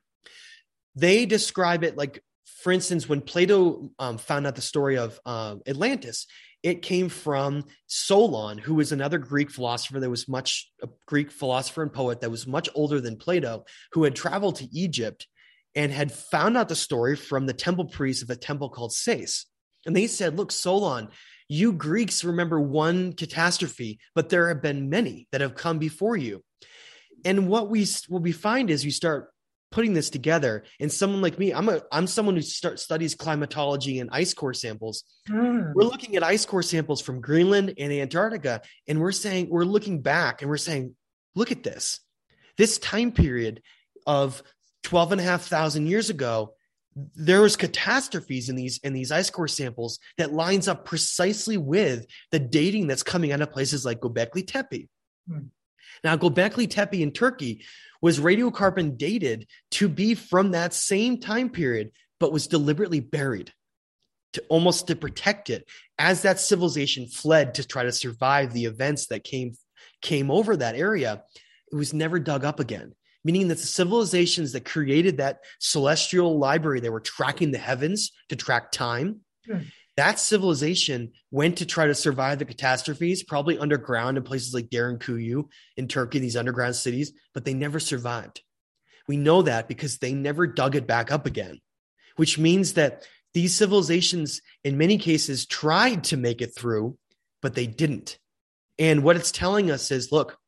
they describe it like, for instance, when Plato um, found out the story of um, Atlantis, it came from Solon, who was another Greek philosopher that was much a Greek philosopher and poet that was much older than Plato, who had traveled to Egypt and had found out the story from the temple priests of a temple called Sais. And they said, look, Solon, you Greeks remember one catastrophe, but there have been many that have come before you. And what we what we find is you start putting this together, and someone like me, I'm a I'm someone who start, studies climatology and ice core samples. Mm. We're looking at ice core samples from Greenland and Antarctica, and we're saying, we're looking back and we're saying, look at this. This time period of twelve and a half thousand years ago, there was catastrophes in these in these ice core samples that lines up precisely with the dating that's coming out of places like Göbekli Tepe. Mm. Now, Göbekli Tepe in Turkey was radiocarbon dated to be from that same time period, but was deliberately buried to almost to protect it as that civilization fled to try to survive the events that came, came over that area. It was never dug up again, meaning that the civilizations that created that celestial library, they were tracking the heavens to track time. Hmm. That civilization went to try to survive the catastrophes, probably underground in places like Derinkuyu in Turkey, these underground cities, but they never survived. We know that because they never dug it back up again, which means that these civilizations, in many cases, tried to make it through, but they didn't. And what it's telling us is, look,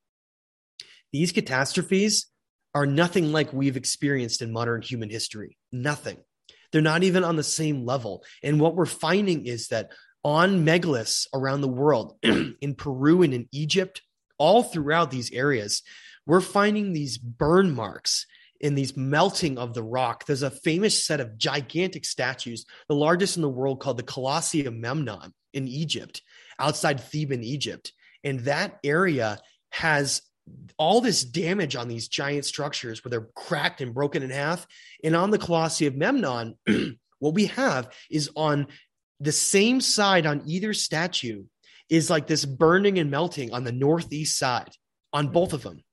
these catastrophes are nothing like we've experienced in modern human history. Nothing. They're not even on the same level. And what we're finding is that on megaliths around the world, in Peru and in Egypt, all throughout these areas, we're finding these burn marks in these melting of the rock. There's a famous set of gigantic statues, the largest in the world, called the Colosseum Memnon in Egypt, outside Theban, Egypt. And that area has all this damage on these giant structures where they're cracked and broken in half. And on the Colosseum Memnon, what we have is on the same side on either statue is like this burning and melting on the northeast side on both of them.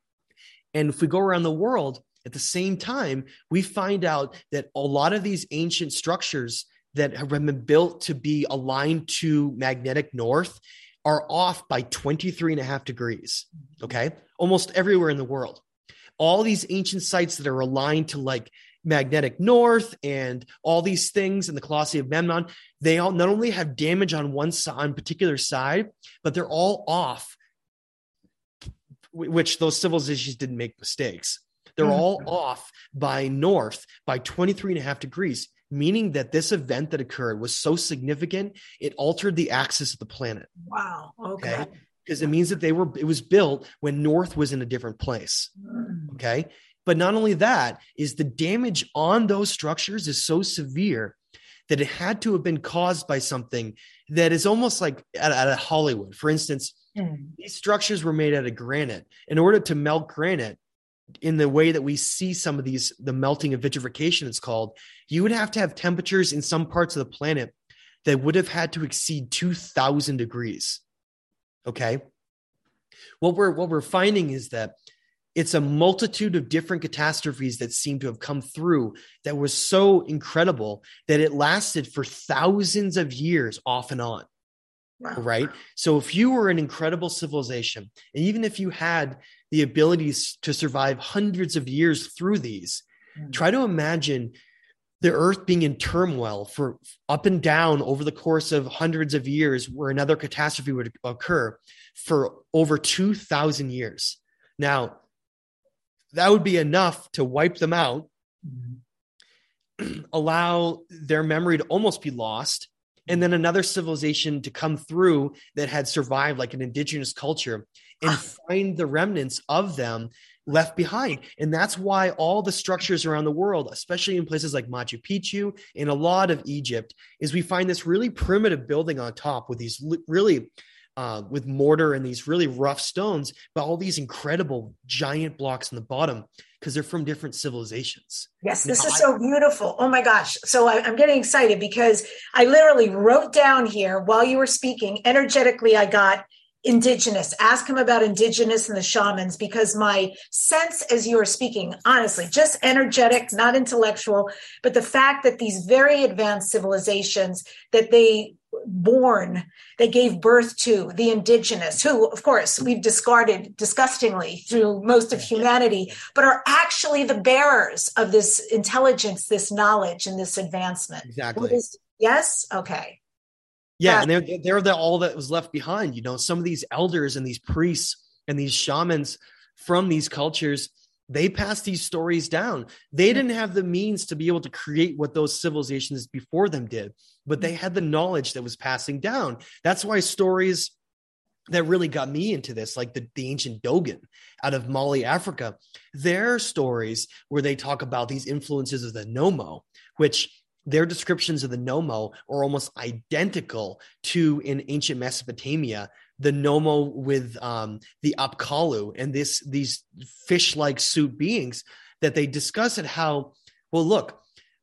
And if we go around the world at the same time, we find out that a lot of these ancient structures that have been built to be aligned to magnetic north are off by twenty-three and a half degrees, okay? Almost everywhere in the world. All these ancient sites that are aligned to like magnetic north and all these things in the Colosseum Memnon, they all not only have damage on one side, on particular side, but they're all off, which those civilizations didn't make mistakes. They're mm-hmm. all off by north by twenty-three and a half degrees, meaning that this event that occurred was so significant, it altered the axis of the planet. Wow. Okay. Because okay? it means that they were, it was built when north was in a different place. Mm. Okay. But not only that, is the damage on those structures is so severe that it had to have been caused by something that is almost like at, at a Hollywood. For instance, mm. these structures were made out of granite. In order to melt granite, in the way that we see some of these, the melting of vitrification, it's called, you would have to have temperatures in some parts of the planet that would have had to exceed two thousand degrees. Okay. What we're, what we're finding is that it's a multitude of different catastrophes that seem to have come through that was so incredible that it lasted for thousands of years off and on. Wow. Right. So if you were an incredible civilization, and even if you had the abilities to survive hundreds of years through these, mm. try to imagine the earth being in turmoil for up and down over the course of hundreds of years, where another catastrophe would occur for over two thousand years. Now, that would be enough to wipe them out, allow their memory to almost be lost, and then another civilization to come through that had survived, like an indigenous culture, and find the remnants of them left behind. And that's why all the structures around the world, especially in places like Machu Picchu and a lot of Egypt, is we find this really primitive building on top with these really uh, with mortar and these really rough stones, but all these incredible giant blocks in the bottom, because they're from different civilizations. Yes, this now, is so beautiful. Oh my gosh. So I, I'm getting excited because I literally wrote down here while you were speaking, energetically, I got indigenous. Ask him about indigenous and the shamans, because my sense as you were speaking, honestly, just energetic, not intellectual, but the fact that these very advanced civilizations that they born, they gave birth to, the indigenous, who, of course, we've discarded disgustingly through most of humanity, but are actually the bearers of this intelligence, this knowledge, and this advancement. Exactly. Is, yes? Okay. Yeah, and they're they're the, all that was left behind. You know, some of these elders and these priests and these shamans from these cultures, they passed these stories down. They didn't have the means to be able to create what those civilizations before them did, but they had the knowledge that was passing down. That's why stories that really got me into this, like the, the ancient Dogon out of Mali, Africa, their stories where they talk about these influences of the Nomo, which their descriptions of the Nomo are almost identical to, in ancient Mesopotamia, the Nomo with um, the Apkallu and this these fish-like suit beings that they discuss at how, well, look,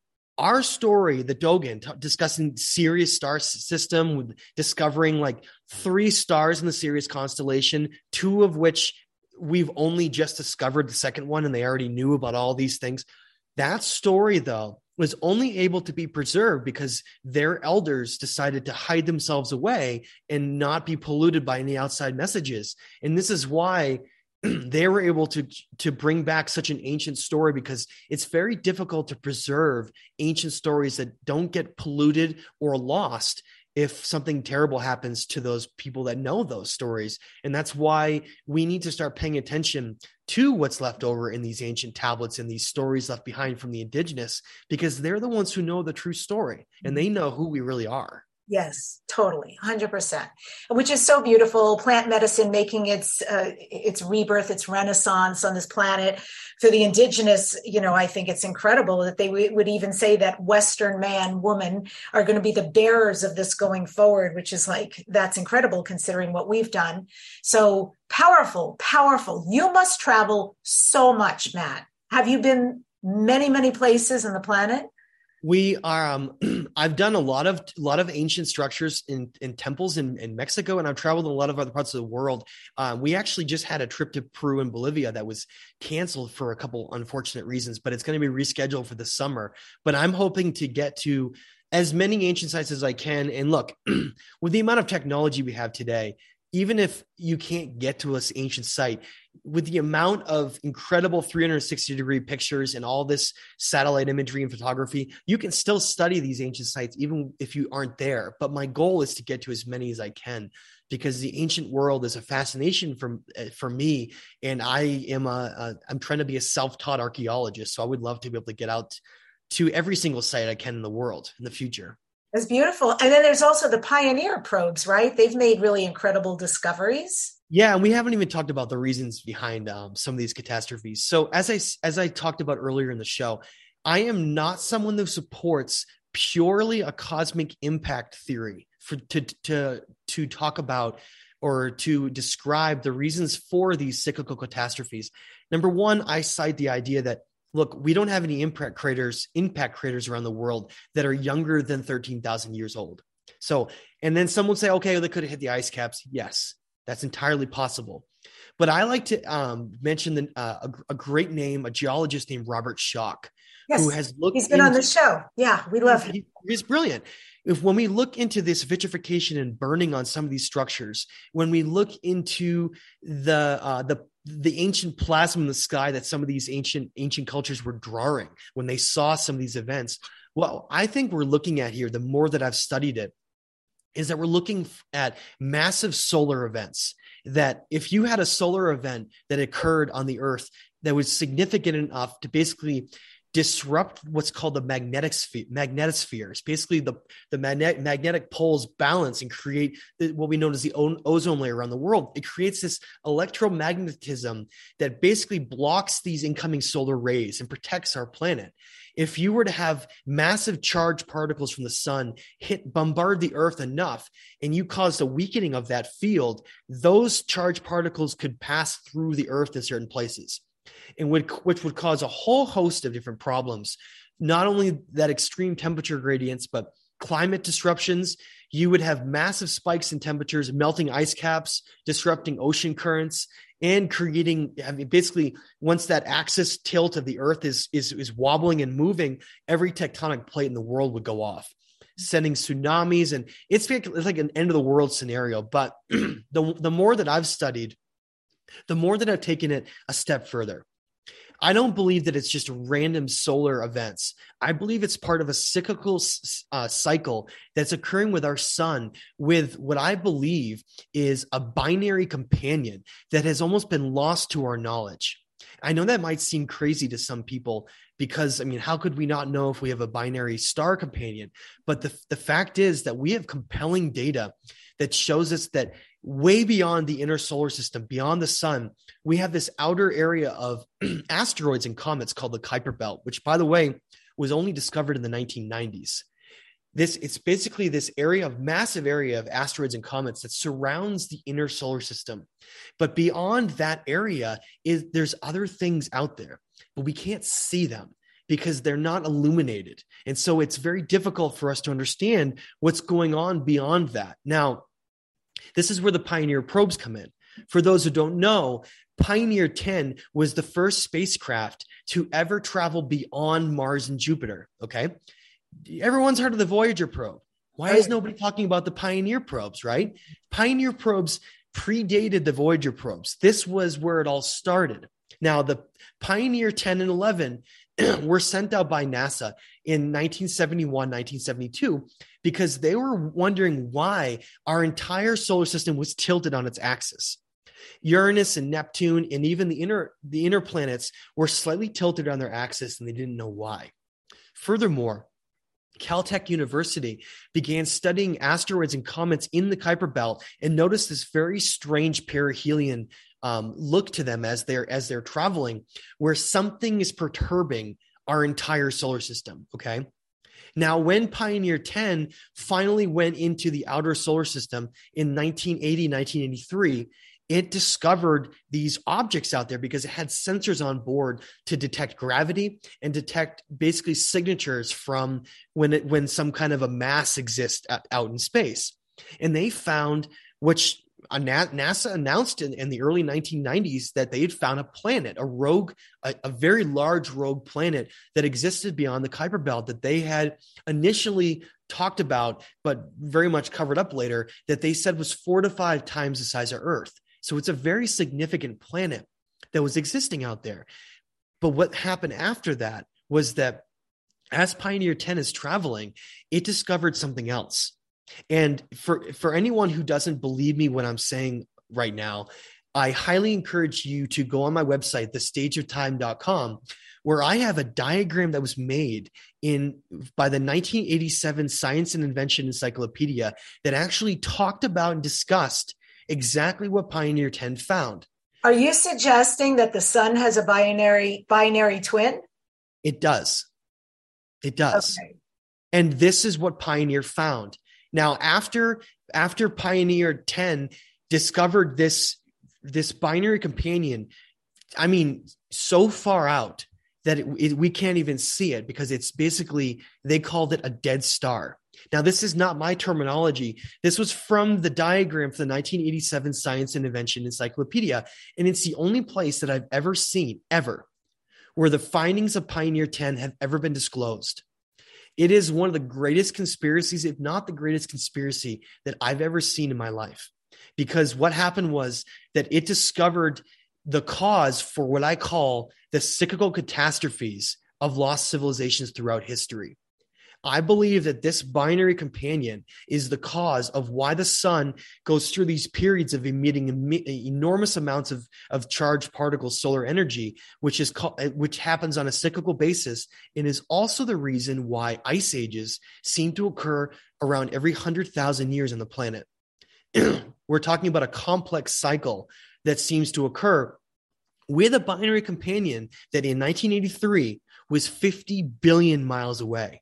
our story, the Dogon, t- discussing Sirius star s- system, with discovering like three stars in the Sirius constellation, two of which we've only just discovered the second one, and they already knew about all these things. That story, though, was only able to be preserved because their elders decided to hide themselves away and not be polluted by any outside messages. And this is why they were able to, to bring back such an ancient story, because it's very difficult to preserve ancient stories that don't get polluted or lost if something terrible happens to those people that know those stories. And that's why we need to start paying attention to what's left over in these ancient tablets and these stories left behind from the indigenous, because they're the ones who know the true story and they know who we really are. Yes, totally, one hundred percent, which is so beautiful. Plant medicine making its uh, its rebirth, its renaissance on this planet. For the indigenous, you know, I think it's incredible that they w- would even say that Western man, woman are going to be the bearers of this going forward, which is like, that's incredible considering what we've done. So powerful, powerful. You must travel so much, Matt. Have you been many, many places on the planet? We are, um, I've done a lot of, a lot of ancient structures in, in temples in, in Mexico, and I've traveled in a lot of other parts of the world. Um, we actually just had a trip to Peru and Bolivia that was canceled for a couple unfortunate reasons, but it's going to be rescheduled for the summer. But I'm hoping to get to as many ancient sites as I can. And look, with the amount of technology we have today, even if you can't get to this ancient site, with the amount of incredible three hundred sixty degree pictures and all this satellite imagery and photography, you can still study these ancient sites even if you aren't there. But my goal is to get to as many as I can, because the ancient world is a fascination for, for me. And I am a, a, I'm trying to be a self-taught archaeologist. So I would love to be able to get out to every single site I can in the world in the future. That's beautiful. And then there's also the Pioneer probes, right? They've made really incredible discoveries. Yeah, and we haven't even talked about the reasons behind um, some of these catastrophes. So as I as I talked about earlier in the show, I am not someone who supports purely a cosmic impact theory for to to to talk about or to describe the reasons for these cyclical catastrophes. Number one, I cite the idea that, look, we don't have any impact craters, impact craters around the world that are younger than thirteen thousand years old. So, and then some would say, okay, well, they could have hit the ice caps. Yes, that's entirely possible. But I like to um, mention the, uh, a, a great name, a geologist named Robert Schoch, yes, who has looked He's been into, on the show. Yeah, we love him. He, he's brilliant. if when we look into this vitrification and burning on some of these structures, when we look into the uh, the the ancient plasma in the sky that some of these ancient ancient cultures were drawing when they saw some of these events, well, I think we're looking at here, the more that I've studied it, is that we're looking at massive solar events. That if you had a solar event that occurred on the Earth that was significant enough to basically disrupt what's called the magnetic sphere, magnetosphere. It's basically the, the magnet, magnetic poles balance and create the, what we know as the ozone layer around the world. It creates this electromagnetism that basically blocks these incoming solar rays and protects our planet. If you were to have massive charged particles from the sun hit, bombard the Earth enough, and you caused a weakening of that field, those charged particles could pass through the Earth in certain places, and would, which would cause a whole host of different problems. Not only that extreme temperature gradients, but climate disruptions. You would have massive spikes in temperatures, melting ice caps, disrupting ocean currents, and creating, I mean, basically, once that axis tilt of the Earth is, is, is wobbling and moving, every tectonic plate in the world would go off, sending tsunamis. And it's, it's like an end of the world scenario. But the, the more that I've studied, the more that I've taken it a step further. I don't believe that it's just random solar events. I believe it's part of a cyclical uh, cycle that's occurring with our sun, with what I believe is a binary companion that has almost been lost to our knowledge. I know that might seem crazy to some people because, I mean, how could we not know if we have a binary star companion? But the, the fact is that we have compelling data that shows us that way beyond the inner solar system, beyond the sun, we have this outer area of asteroids and comets called the Kuiper Belt, which, by the way, was only discovered in the nineteen nineties. This, it's basically this area of massive area of asteroids and comets that surrounds the inner solar system. But beyond that area, is there's other things out there, but we can't see them because they're not illuminated. And so it's very difficult for us to understand what's going on beyond that. Now, this is where the Pioneer probes come in. For those who don't know, Pioneer ten was the first spacecraft to ever travel beyond Mars and Jupiter, okay? Everyone's heard of the Voyager probe. Why is nobody talking about the Pioneer probes, right? Pioneer probes predated the Voyager probes. This was where it all started. Now, the Pioneer ten and eleven were sent out by NASA in nineteen seventy-one, nineteen seventy-two, because they were wondering why our entire solar system was tilted on its axis. Uranus and Neptune and even the inner, the inner planets were slightly tilted on their axis, and they didn't know why. Furthermore, Caltech University began studying asteroids and comets in the Kuiper Belt and noticed this very strange perihelion um, look to them as they're as they're traveling, where something is perturbing our entire solar system. Okay. Now, when Pioneer ten finally went into the outer solar system in nineteen eighty, nineteen eighty-three, it discovered these objects out there because it had sensors on board to detect gravity and detect basically signatures from when it, when some kind of a mass exists out in space. And they found, which NASA announced in, in the early nineteen nineties, that they had found a planet, a rogue, a, a very large rogue planet that existed beyond the Kuiper Belt that they had initially talked about, but very much covered up later, that they said was four to five times the size of Earth. So it's a very significant planet that was existing out there. But what happened after that was that as Pioneer ten is traveling, it discovered something else. And for, for anyone who doesn't believe me when I'm saying right now, I highly encourage you to go on my website, the stage of time dot com, where I have a diagram that was made in by the nineteen eighty-seven Science and Invention Encyclopedia that actually talked about and discussed exactly what Pioneer ten found. Are you suggesting that the sun has a binary binary twin? It does. It does. Okay. And this is what Pioneer found. Now, after after Pioneer ten discovered this, this binary companion, I mean, so far out that it, it, we can't even see it because it's basically, they called it a dead star. Now, this is not my terminology. This was from the diagram for the nineteen eighty-seven Science and Invention Encyclopedia, and it's the only place that I've ever seen, ever, where the findings of Pioneer ten have ever been disclosed. It is one of the greatest conspiracies, if not the greatest conspiracy that I've ever seen in my life. Because what happened was that it discovered the cause for what I call the cyclical catastrophes of lost civilizations throughout history. I believe that this binary companion is the cause of why the sun goes through these periods of emitting enormous amounts of, of charged particles, solar energy, which is called, which happens on a cyclical basis, and is also the reason why ice ages seem to occur around every one hundred thousand years on the planet. We're talking about a complex cycle that seems to occur with a binary companion that in nineteen eighty-three was fifty billion miles away.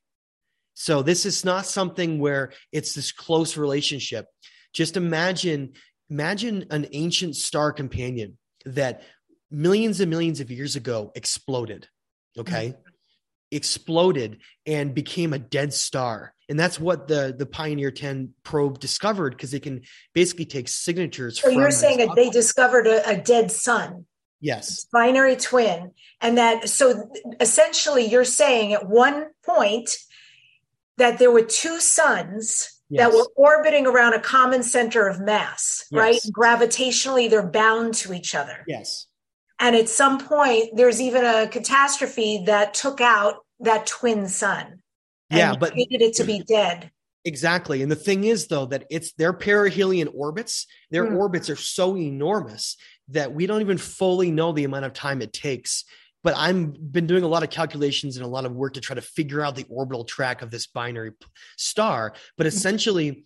So this is not something where it's this close relationship. Just imagine, imagine an ancient star companion that millions and millions of years ago exploded, okay? Mm-hmm. Exploded and became a dead star. And that's what the, the Pioneer ten probe discovered, because it can basically take signatures. So from you're saying that they discovered a, a dead sun. Yes. Binary twin. And that, so essentially you're saying at one point that there were two suns yes. that were orbiting around a common center of mass, yes. right? Gravitationally, they're bound to each other. Yes. And at some point, there's even a catastrophe that took out that twin sun. And yeah, but created it to be dead. Exactly. And the thing is, though, that it's their perihelion orbits, their mm. orbits are so enormous that we don't even fully know the amount of time it takes. But I've been doing a lot of calculations and a lot of work to try to figure out the orbital track of this binary star. But essentially,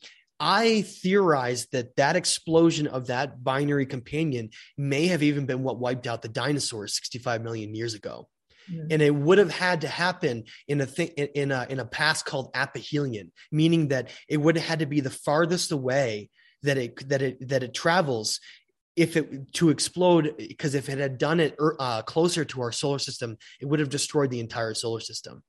I theorized that that explosion of that binary companion may have even been what wiped out the dinosaurs sixty-five million years ago. Mm. And it would have had to happen in a thing in a in a past called aphelion, meaning that it would have had to be the farthest away that it that it that it travels if it to explode, because if it had done it uh, closer to our solar system, it would have destroyed the entire solar system.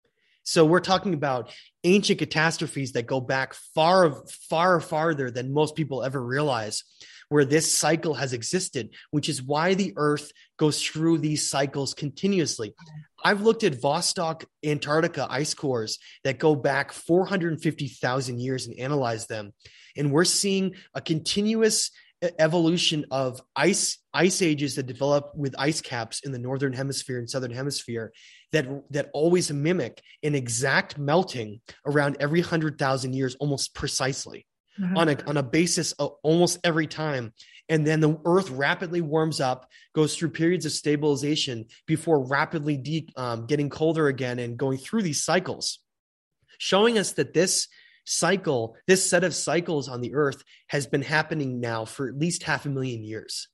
So we're talking about ancient catastrophes that go back far, far farther than most people ever realize, where this cycle has existed, which is why the Earth goes through these cycles continuously. I've looked at Vostok Antarctica ice cores that go back four hundred fifty thousand years and analyzed them. And we're seeing a continuous evolution of ice ice ages that develop with ice caps in the northern hemisphere and southern hemisphere that that always mimic an exact melting around every one hundred thousand years, almost precisely, mm-hmm. on a on a basis of almost every time. And then the Earth rapidly warms up, goes through periods of stabilization before rapidly de- um, getting colder again and going through these cycles, showing us that this cycle, this set of cycles on the Earth has been happening now for at least half a million years.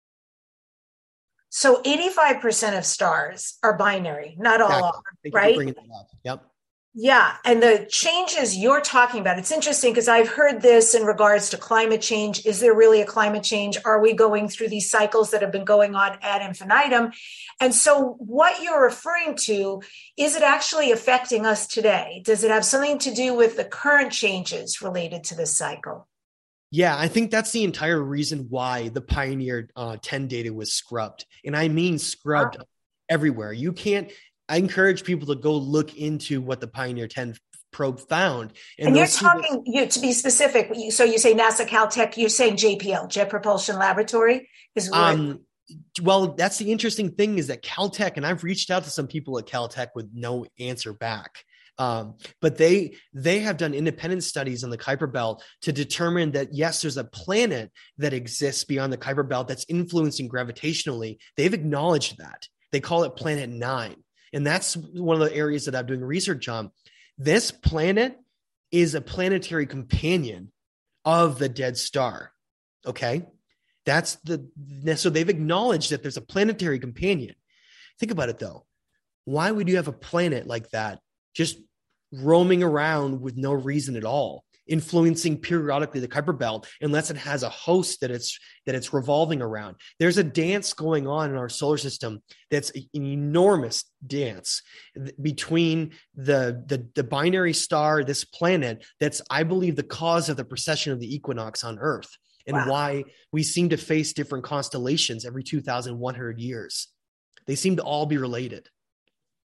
So eighty-five percent of stars are binary, not all exactly. are, Thank right? You for bringing that up. Yep. Yeah. And the changes you're talking about, it's interesting because I've heard this in regards to climate change. Is there really a climate change? Are we going through these cycles that have been going on ad infinitum? And so what you're referring to, is it actually affecting us today? Does it have something to do with the current changes related to this cycle? Yeah, I think that's the entire reason why the Pioneer uh, ten data was scrubbed. And I mean scrubbed wow. everywhere. You can't, I encourage people to go look into what the Pioneer ten probe found. And, and you're talking, you, to be specific, so you say NASA, Caltech, you're saying J P L, Jet Propulsion Laboratory? Is um, well, that's the interesting thing is that Caltech, and I've reached out to some people at Caltech with no answer back. Um, but they they have done independent studies on the Kuiper Belt to determine that, yes, there's a planet that exists beyond the Kuiper Belt that's influencing gravitationally. They've acknowledged that. They call it Planet Nine. And that's one of the areas that I'm doing research on. This planet is a planetary companion of the dead star. Okay. That's the, so they've acknowledged that there's a planetary companion. Think about it though. Why would you have a planet like that just roaming around with no reason at all, influencing periodically the Kuiper Belt, unless it has a host that it's that it's revolving around? There's a dance going on in our solar system that's an enormous dance between the, the, the binary star, this planet, that's, I believe, the cause of the precession of the equinox on Earth, and wow. why we seem to face different constellations every two thousand one hundred years. They seem to all be related.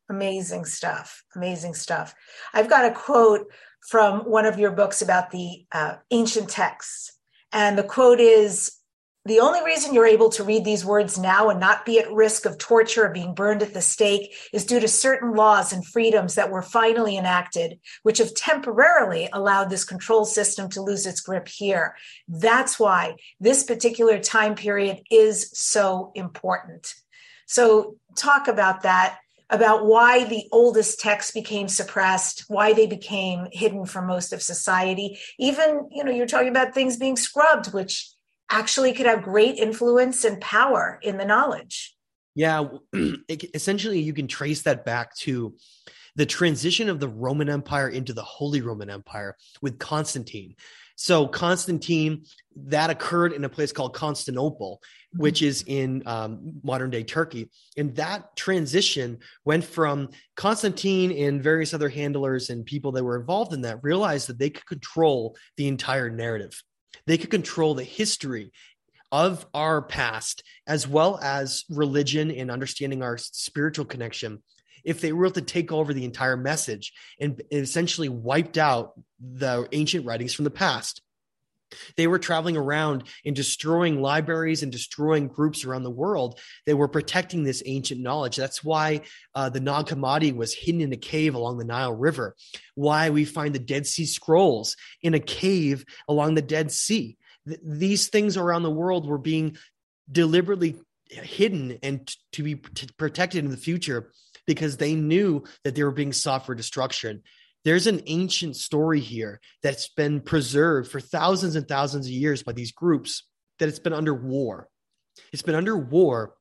Amazing stuff. Amazing stuff. I've got a quote from one of your books about the uh, ancient texts. And the quote is, "The only reason you're able to read these words now and not be at risk of torture or being burned at the stake is due to certain laws and freedoms that were finally enacted, which have temporarily allowed this control system to lose its grip here. That's why this particular time period is so important." So talk about that, about why the oldest texts became suppressed, why they became hidden from most of society. Even, you know, you're talking about things being scrubbed, which actually could have great influence and power in the knowledge. Yeah, it, essentially you can trace that back to the transition of the Roman Empire into the Holy Roman Empire with Constantine. So Constantine, that occurred in a place called Constantinople, mm-hmm. which is in um, modern day Turkey. And that transition went from Constantine and various other handlers and people that were involved in that realized that they could control the entire narrative. They could control the history of our past, as well as religion and understanding our spiritual connection, if they were able to take over the entire message and essentially wiped out the ancient writings from the past. They were traveling around and destroying libraries and destroying groups around the world that were protecting this ancient knowledge. That's why uh, the Nag Hammadi was hidden in a cave along the Nile River, why we find the Dead Sea Scrolls in a cave along the Dead Sea. Th- these things around the world were being deliberately hidden and t- to be p- protected in the future because they knew that they were being sought for destruction. There's an ancient story here that's been preserved for thousands and thousands of years by these groups, that it's been under war. It's been under war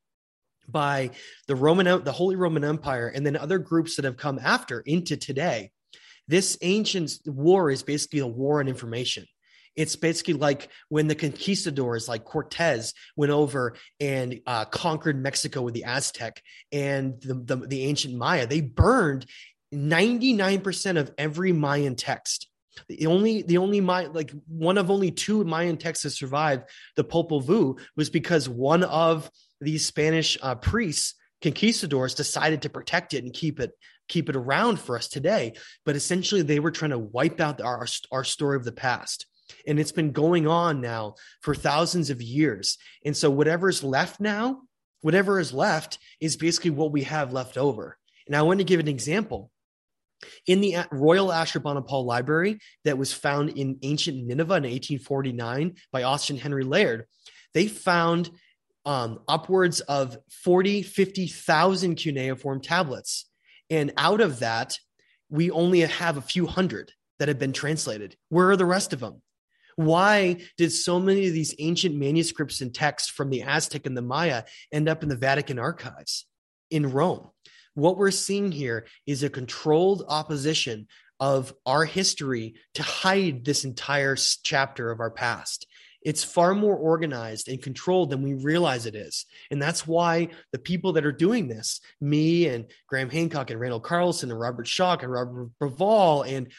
by the Roman, the Holy Roman Empire, and then other groups that have come after into today. This ancient war is basically a war on information. It's basically like when the conquistadors like Cortez went over and uh, conquered Mexico with the Aztec and the, the, the ancient Maya. They burned ninety-nine percent of every Mayan text. The only, the only Mayan, like one of only two Mayan texts that survived the Popol Vuh was because one of these Spanish uh, priests, conquistadors, decided to protect it and keep it, keep it around for us today. But essentially they were trying to wipe out our, our story of the past. And it's been going on now for thousands of years. And so whatever's left now, whatever is left is basically what we have left over. And I want to give an example. In the Royal Ashurbanipal Library that was found in ancient Nineveh in eighteen forty-nine by Austen Henry Laird, they found um, upwards of forty, fifty thousand cuneiform tablets. And out of that, we only have a few hundred that have been translated. Where are the rest of them? Why did so many of these ancient manuscripts and texts from the Aztec and the Maya end up in the Vatican archives in Rome? What we're seeing here is a controlled opposition of our history to hide this entire chapter of our past. It's far more organized and controlled than we realize it is. And that's why the people that are doing this, me and Graham Hancock and Randall Carlson and Robert Schock and Robert Bravall and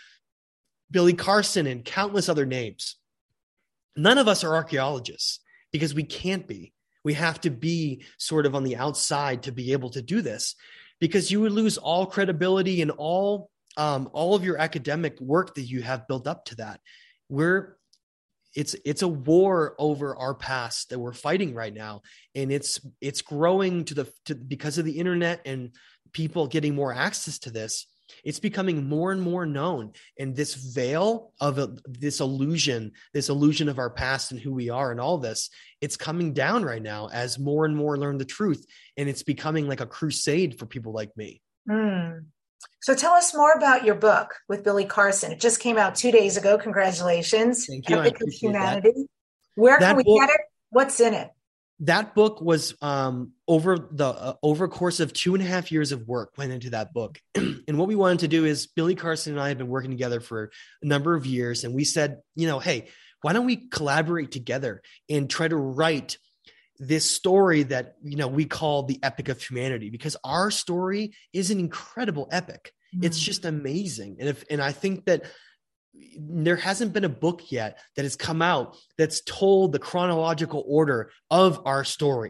Billy Carson and countless other names, none of us are archaeologists because we can't be. We have to be sort of on the outside to be able to do this, because you would lose all credibility and all um, all of your academic work that you have built up to that. We're it's it's a war over our past that we're fighting right now, and it's it's growing to the to, because of the internet and people getting more access to this. It's becoming more and more known, and this veil of a, this illusion, this illusion of our past and who we are and all this, it's coming down right now as more and more learn the truth, and it's becoming like a crusade for people like me. Mm. So tell us more about your book with Billy Carson. It just came out two days ago. Congratulations. Thank you. Epic of Humanity. That. Where that can we book, get it? What's in it? That book was um, over the uh, over a course of two and a half years of work went into that book. And what we wanted to do is Billy Carson and I have been working together for a number of years. And we said, you know, hey, why don't we collaborate together and try to write this story that, you know, we call the Epic of Humanity, because our story is an incredible epic. Mm-hmm. It's just amazing. And if, and I think that there hasn't been a book yet that has come out that's told the chronological order of our story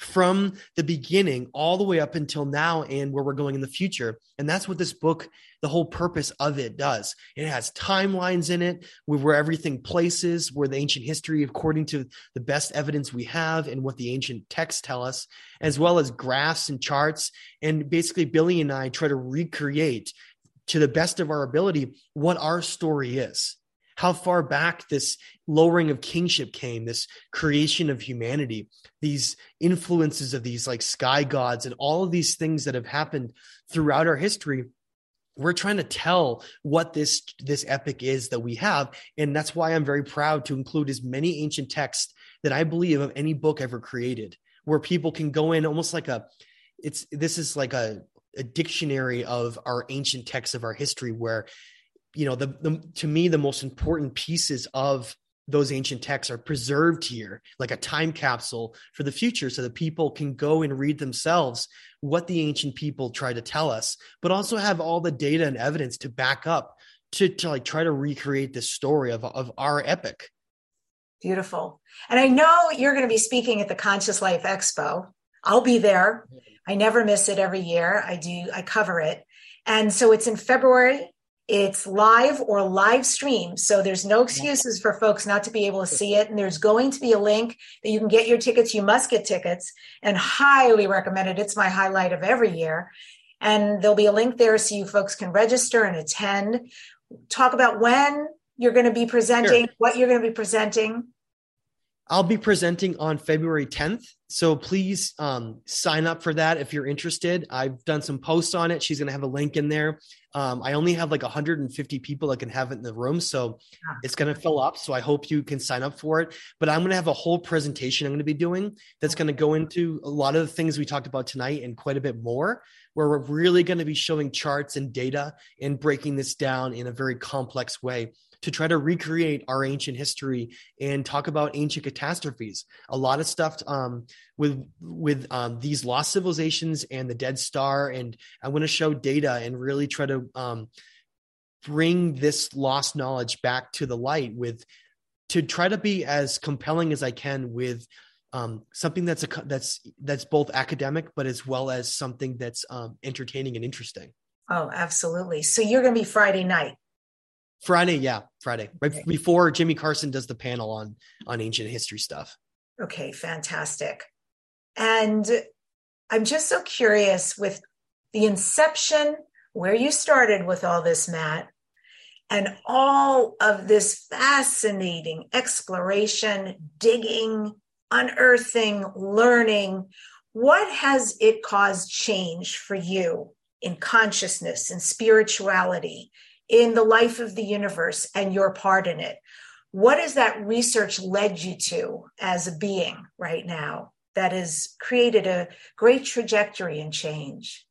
from the beginning all the way up until now and where we're going in the future. And that's what this book, the whole purpose of it does. It has timelines in it where, where everything places, where the ancient history, according to the best evidence we have and what the ancient texts tell us, as well as graphs and charts. And basically Billy and I try to recreate to the best of our ability what our story is. How far back this lowering of kingship came, this creation of humanity, these influences of these like sky gods and all of these things that have happened throughout our history. We're trying to tell what this, this epic is that we have. And that's why I'm very proud to include as many ancient texts that I believe of any book ever created, where people can go in almost like a, it's, this is like a, a dictionary of our ancient texts of our history, where you know, the, the, to me, the most important pieces of those ancient texts are preserved here, like a time capsule for the future, so that people can go and read themselves what the ancient people tried to tell us, but also have all the data and evidence to back up to, to like try to recreate this story of, of our epic. Beautiful. And I know you're going to be speaking at the Conscious Life Expo. I'll be there. I never miss it every year. I do. I cover it. And so it's in February. It's live or live stream. So there's no excuses for folks not to be able to see it. And there's going to be a link that you can get your tickets. You must get tickets, and highly recommend it. It's my highlight of every year. And there'll be a link there so you folks can register and attend. Talk about when you're going to be presenting, sure. what you're going to be presenting. I'll be presenting on February tenth. So please um, sign up for that if you're interested. I've done some posts on it. She's going to have a link in there. Um, I only have like one hundred fifty people that can have it in the room. So yeah. It's going to fill up. So I hope you can sign up for it. But I'm going to have a whole presentation I'm going to be doing that's going to go into a lot of the things we talked about tonight and quite a bit more, where we're really going to be showing charts and data and breaking this down in a very complex way to try to recreate our ancient history and talk about ancient catastrophes. A lot of stuff um, with with um, these lost civilizations and the Dead Star. And I want to show data and really try to um, bring this lost knowledge back to the light with, to try to be as compelling as I can with um, something that's a, that's that's both academic, but as well as something that's um, entertaining and interesting. Oh, absolutely. So you're going to be Friday night. Friday, yeah, Friday, right okay. before Jimmy Carson does the panel on on ancient history stuff. Okay, fantastic. And I'm just so curious with the inception, where you started with all this, Matt, and all of this fascinating exploration, digging, unearthing, learning. What has it caused change for you in consciousness and spirituality, in the life of the universe and your part in it? What has that research led you to as a being right now that has created a great trajectory and change?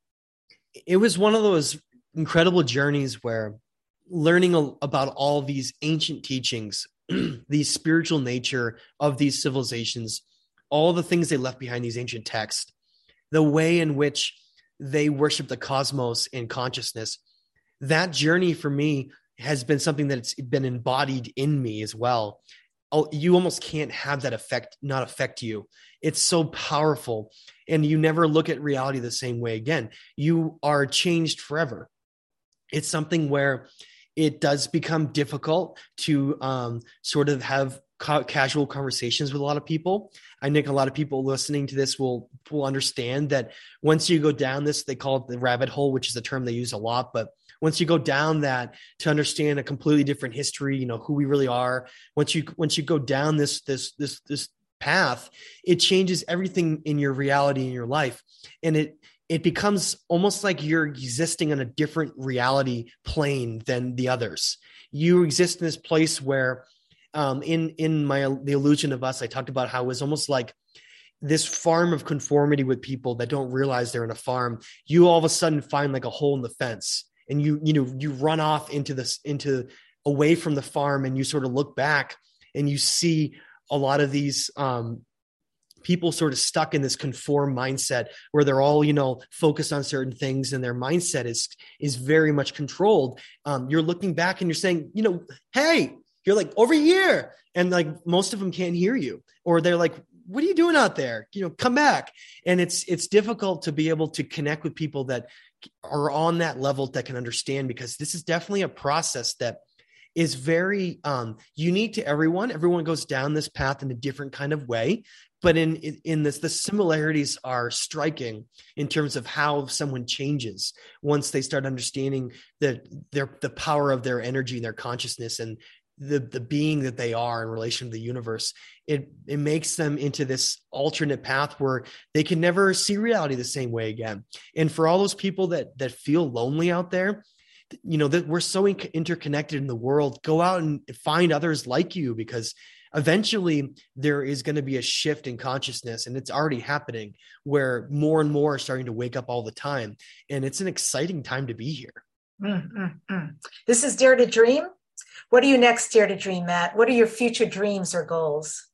It was one of those incredible journeys where learning about all these ancient teachings, the spiritual nature of these civilizations, all the things they left behind, these ancient texts, the way in which they worship the cosmos and consciousness, that journey for me has been something that's been embodied in me as well. Oh, you almost can't have that effect not affect you. It's so powerful, and you never look at reality the same way again. You are changed forever. It's something where it does become difficult to um, sort of have ca- casual conversations with a lot of people. I think a lot of people listening to this will, will understand that once you go down this, they call it the rabbit hole, which is a term they use a lot, but once you go down that to understand a completely different history, you know, who we really are, once you, once you go down this, this, this, this path, it changes everything in your reality in your life. And it, it becomes almost like you're existing on a different reality plane than the others. You exist in this place where um, in, in my, The Illusion of Us, I talked about how it was almost like this farm of conformity with people that don't realize they're in a farm. You all of a sudden find like a hole in the fence. And you, you know, you run off into this, into away from the farm, and you sort of look back and you see a lot of these um, people sort of stuck in this conform mindset where they're all, you know, focused on certain things, and their mindset is, is very much controlled. Um, you're looking back and you're saying, you know, hey, you're like over here. And like most of them can't hear you, or they're like, what are you doing out there? You know, come back. And it's, it's difficult to be able to connect with people that are on that level that can understand, because this is definitely a process that is very um, unique to everyone. Everyone goes down this path in a different kind of way, but in, in, in this, the similarities are striking in terms of how someone changes once they start understanding the, their, the power of their energy and their consciousness and the, the being that they are in relation to the universe. It, it makes them into this alternate path where they can never see reality the same way again. And for all those people that, that feel lonely out there, you know, that we're so in- interconnected in the world, go out and find others like you, because eventually there is going to be a shift in consciousness, and it's already happening, where more and more are starting to wake up all the time. And it's an exciting time to be here. Mm-hmm. This is Dare to Dream. What are you next, Dare to Dream, Matt? What are your future dreams or goals?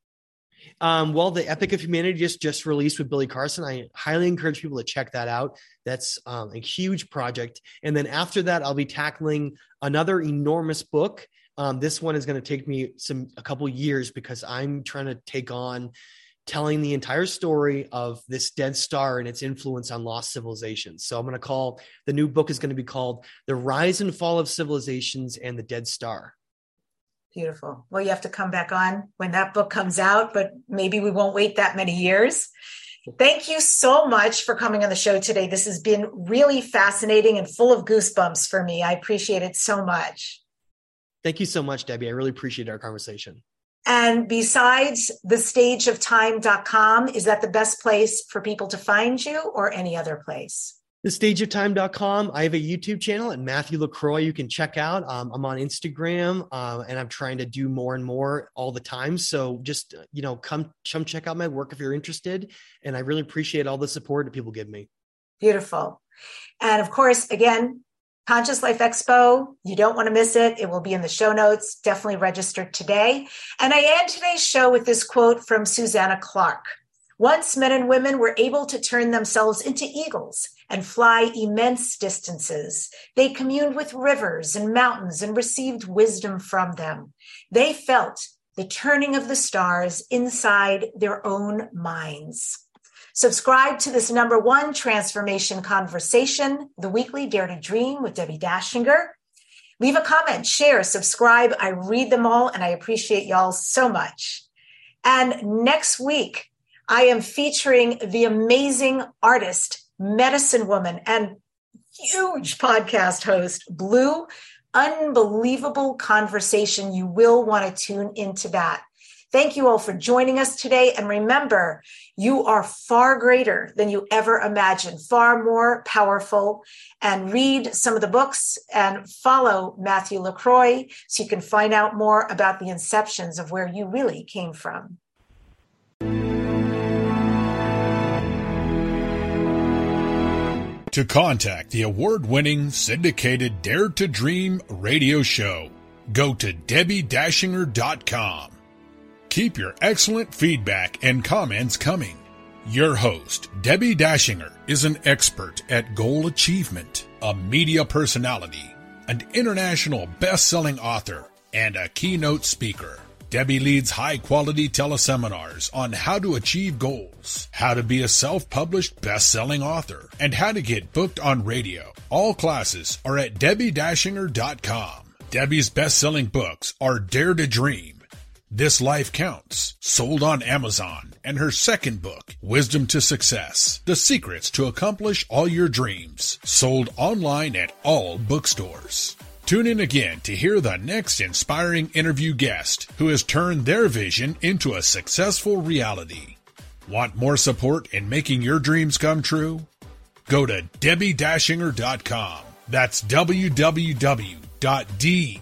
Um, well, the Epic of Humanity just, just released with Billy Carson. I highly encourage people to check that out. That's um, a huge project. And then after that, I'll be tackling another enormous book. Um, this one is going to take me some a couple years, because I'm trying to take on telling the entire story of this dead star and its influence on lost civilizations. So I'm going to call, the new book is going to be called The Rise and Fall of Civilizations and the Dead Star. Beautiful. Well, you have to come back on when that book comes out, but maybe we won't wait that many years. Thank you so much for coming on the show today. This has been really fascinating and full of goosebumps for me. I appreciate it so much. Thank you so much, Debbie. I really appreciate our conversation. And besides the stage of time dot com, is that the best place for people to find you, or any other place? the stage of time dot com. I have a YouTube channel at Matthew LaCroix you can check out. Um, I'm on Instagram uh, and I'm trying to do more and more all the time. So just, you know, come, come check out my work if you're interested. And I really appreciate all the support that people give me. Beautiful. And of course, again, Conscious Life Expo, you don't want to miss it. It will be in the show notes. Definitely register today. And I end today's show with this quote from Susanna Clark. Once men and women were able to turn themselves into eagles and fly immense distances. They communed with rivers and mountains and received wisdom from them. They felt the turning of the stars inside their own minds. Subscribe to this number one transformation conversation, the weekly Dare to Dream with Debbie Dashinger. Leave a comment, share, subscribe. I read them all, and I appreciate y'all so much. And next week, I am featuring the amazing artist, medicine woman, and huge podcast host, Blue. Unbelievable conversation. You will want to tune into that. Thank you all for joining us today. And remember, you are far greater than you ever imagined, far more powerful. And read some of the books and follow Matthew LaCroix so you can find out more about the inceptions of where you really came from. To contact the award-winning syndicated Dare to Dream radio show, go to Debbie Dashinger dot com. Keep your excellent feedback and comments coming. Your host, Debbie Dashinger, is an expert at goal achievement, a media personality, an international best-selling author, and a keynote speaker. Debbie leads high-quality teleseminars on how to achieve goals, how to be a self-published best-selling author, and how to get booked on radio. All classes are at Debbie Dashinger dot com. Debbie's best-selling books are Dare to Dream, This Life Counts, sold on Amazon, and her second book, Wisdom to Success, The Secrets to Accomplish All Your Dreams, sold online at all bookstores. Tune in again to hear the next inspiring interview guest who has turned their vision into a successful reality. Want more support in making your dreams come true? Go to Debbie Dashinger dot com. That's w w w dot debbie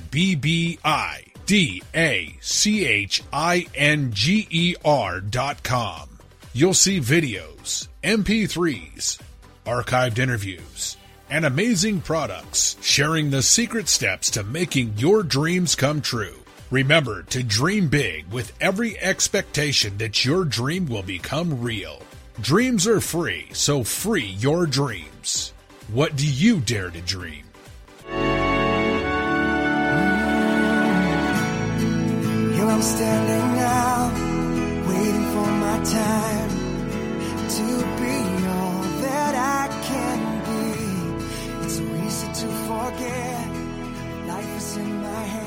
dashinger dot com. You'll see videos, M P threes, archived interviews, and amazing products sharing the secret steps to making your dreams come true. Remember to dream big with every expectation that your dream will become real. Dreams are free, so free your dreams. What do you dare to dream? Here I'm standing now, waiting for my time to be all that I can be. It's so easy to forget life is in my hands.